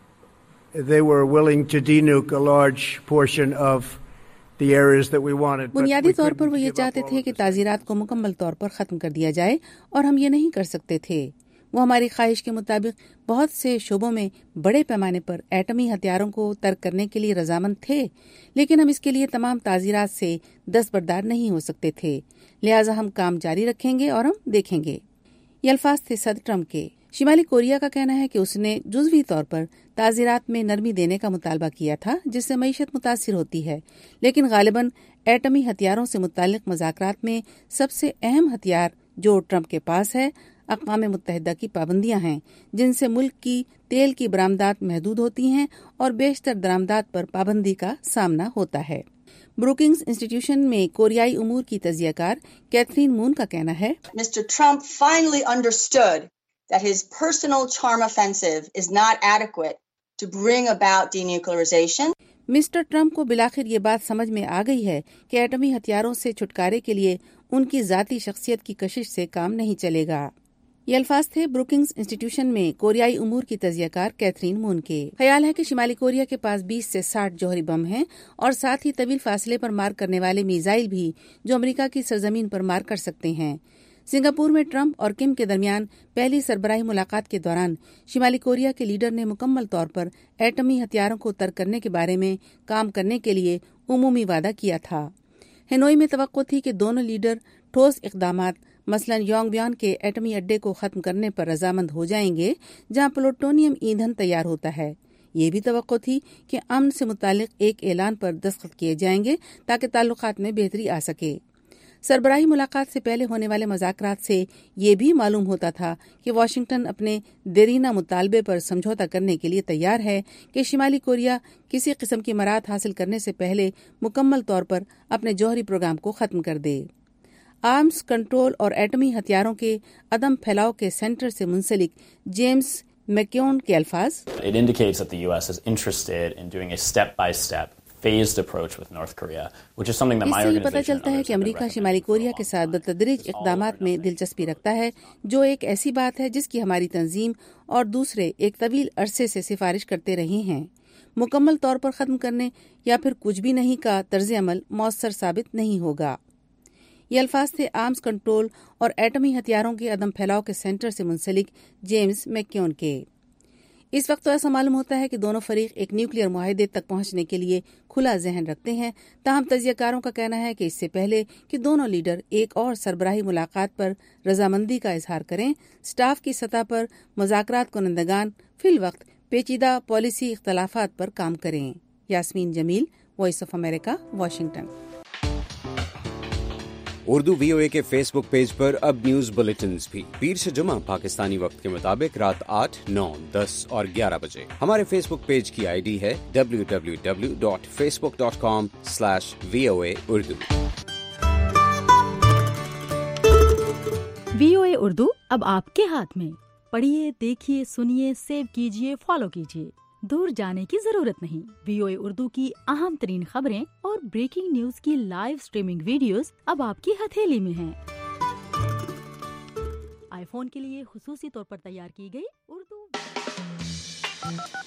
They were willing to denuke a large portion of the areas that we wanted. بنیادی طور پر وہ یہ چاہتے تھے کہ تعزیرات کو مکمل طور پر ختم کر دیا جائے، اور ہم یہ نہیں کر سکتے تھے۔ وہ ہماری خواہش کے مطابق بہت سے شعبوں میں بڑے پیمانے پر ایٹمی ہتھیاروں کو ترک کرنے کے لیے رضامند تھے، لیکن ہم اس کے لیے تمام تعزیرات سے دستبردار نہیں ہو سکتے تھے، لہٰذا ہم کام جاری رکھیں گے اور ہم دیکھیں گے۔ یہ الفاظ تھے صدر ٹرمپ کے۔ شمالی کوریا کا کہنا ہے کہ اس نے جزوی طور پر تعزیرات میں نرمی دینے کا مطالبہ کیا تھا، جس سے معیشت متاثر ہوتی ہے، لیکن غالباً ایٹمی ہتھیاروں سے متعلق مذاکرات میں سب سے اہم ہتھیار جو ٹرمپ کے پاس ہے اقوام متحدہ کی پابندیاں ہیں، جن سے ملک کی تیل کی برآمدات محدود ہوتی ہیں اور بیشتر درآمدات پر پابندی کا سامنا ہوتا ہے۔ بروکنگز انسٹیٹیوشن میں کوریائی امور کی تجزیہ کار کیتھرین مون کا کہنا ہے Mr. Trump finally understood that his personal charm offensive is not adequate to bring about denuclearization. Mister Trump کو بالآخر یہ بات سمجھ میں آ گئی ہے کہ ایٹمی ہتھیاروں سے چھٹکارے کے لیے ان کی ذاتی شخصیت کی کشش سے کام نہیں چلے گا۔ یہ الفاظ تھے بروکنگز انسٹیٹیوشن میں کوریائی امور کی تجزیہ کار کیتھرین مون کے۔ خیال ہے کہ شمالی کوریا کے پاس 20 سے 60 جوہری بم ہیں اور ساتھ ہی طویل فاصلے پر مار کرنے والے میزائل بھی جو امریکہ کی سرزمین پر مار کر سکتے ہیں۔ سنگاپور میں ٹرمپ اور کم کے درمیان پہلی سربراہی ملاقات کے دوران شمالی کوریا کے لیڈر نے مکمل طور پر ایٹمی ہتھیاروں کو ترک کرنے کے بارے میں کام کرنے کے لیے عمومی وعدہ کیا تھا۔ ہنوئی میں توقع تھی کہ دونوں لیڈر ٹھوس اقدامات مثلا یونگ بیان کے ایٹمی اڈے کو ختم کرنے پر رضامند ہو جائیں گے جہاں پلوٹونیم ایندھن تیار ہوتا ہے۔ یہ بھی توقع تھی کہ امن سے متعلق ایک اعلان پر دستخط کیے جائیں گے تاکہ تعلقات میں بہتری آ سکے۔ سربراہی ملاقات سے پہلے ہونے والے مذاکرات سے یہ بھی معلوم ہوتا تھا کہ واشنگٹن اپنے دیرینہ مطالبے پر سمجھوتہ کرنے کے لیے تیار ہے کہ شمالی کوریا کسی قسم کی مراحت حاصل کرنے سے پہلے مکمل طور پر اپنے جوہری پروگرام کو ختم کر دے۔ آرمز کنٹرول اور ایٹمی ہتھیاروں کے عدم پھیلاؤ کے سینٹر سے منسلک جیمز میکیون کے الفاظ It indicates that the US is interested in doing a step-by-step phased approach with North Korea, which is something that my اس سے organization پتہ چلتا ہے کہ امریکہ شمالی کوریا کے ساتھ بتدریج اقدامات میں دلچسپی رکھتا ہے، جو ایک ایسی بات ہے جس کی ہماری تنظیم اور دوسرے ایک طویل عرصے سے سفارش کرتے رہے ہیں۔ مکمل طور پر ختم کرنے یا پھر کچھ بھی نہیں کا طرز عمل مؤثر ثابت نہیں ہوگا۔ یہ الفاظ تھے آرمز کنٹرول اور ایٹمی ہتھیاروں کے عدم پھیلاؤ کے سینٹر سے منسلک جیمز میکیون کے۔ اس وقت تو ایسا معلوم ہوتا ہے کہ دونوں فریق ایک نیوکلیئر معاہدے تک پہنچنے کے لیے کھلا ذہن رکھتے ہیں، تاہم تجزیہ کاروں کا کہنا ہے کہ اس سے پہلے کہ دونوں لیڈر ایک اور سربراہی ملاقات پر رضامندی کا اظہار کریں، اسٹاف کی سطح پر مذاکرات کنندگان فی الوقت پیچیدہ پالیسی اختلافات پر کام کریں۔ Yasmeen Jamil, voice of America, Washington. Urdu VOA کے فیس بک پیج پر اب نیوز بلیٹنز بھی پیر سے جمعہ پاکستانی وقت کے مطابق رات 8، 9، 10 اور 11 بجے۔ ہمارے فیس بک پیج کی ID ہے www.facebook.com/VOA Urdu۔ VOA اردو اب آپ کے ہاتھ میں، پڑھیے، دیکھیے، سنیے، سیو کیجیے، فالو کیجیے، دور جانے کی ضرورت نہیں۔ VOA اردو کی اہم ترین خبریں اور بریکنگ نیوز کی لائیو سٹریمنگ ویڈیوز اب آپ کی ہتھیلی میں ہیں۔ آئی فون کے لیے خصوصی طور پر تیار کی گئی اردو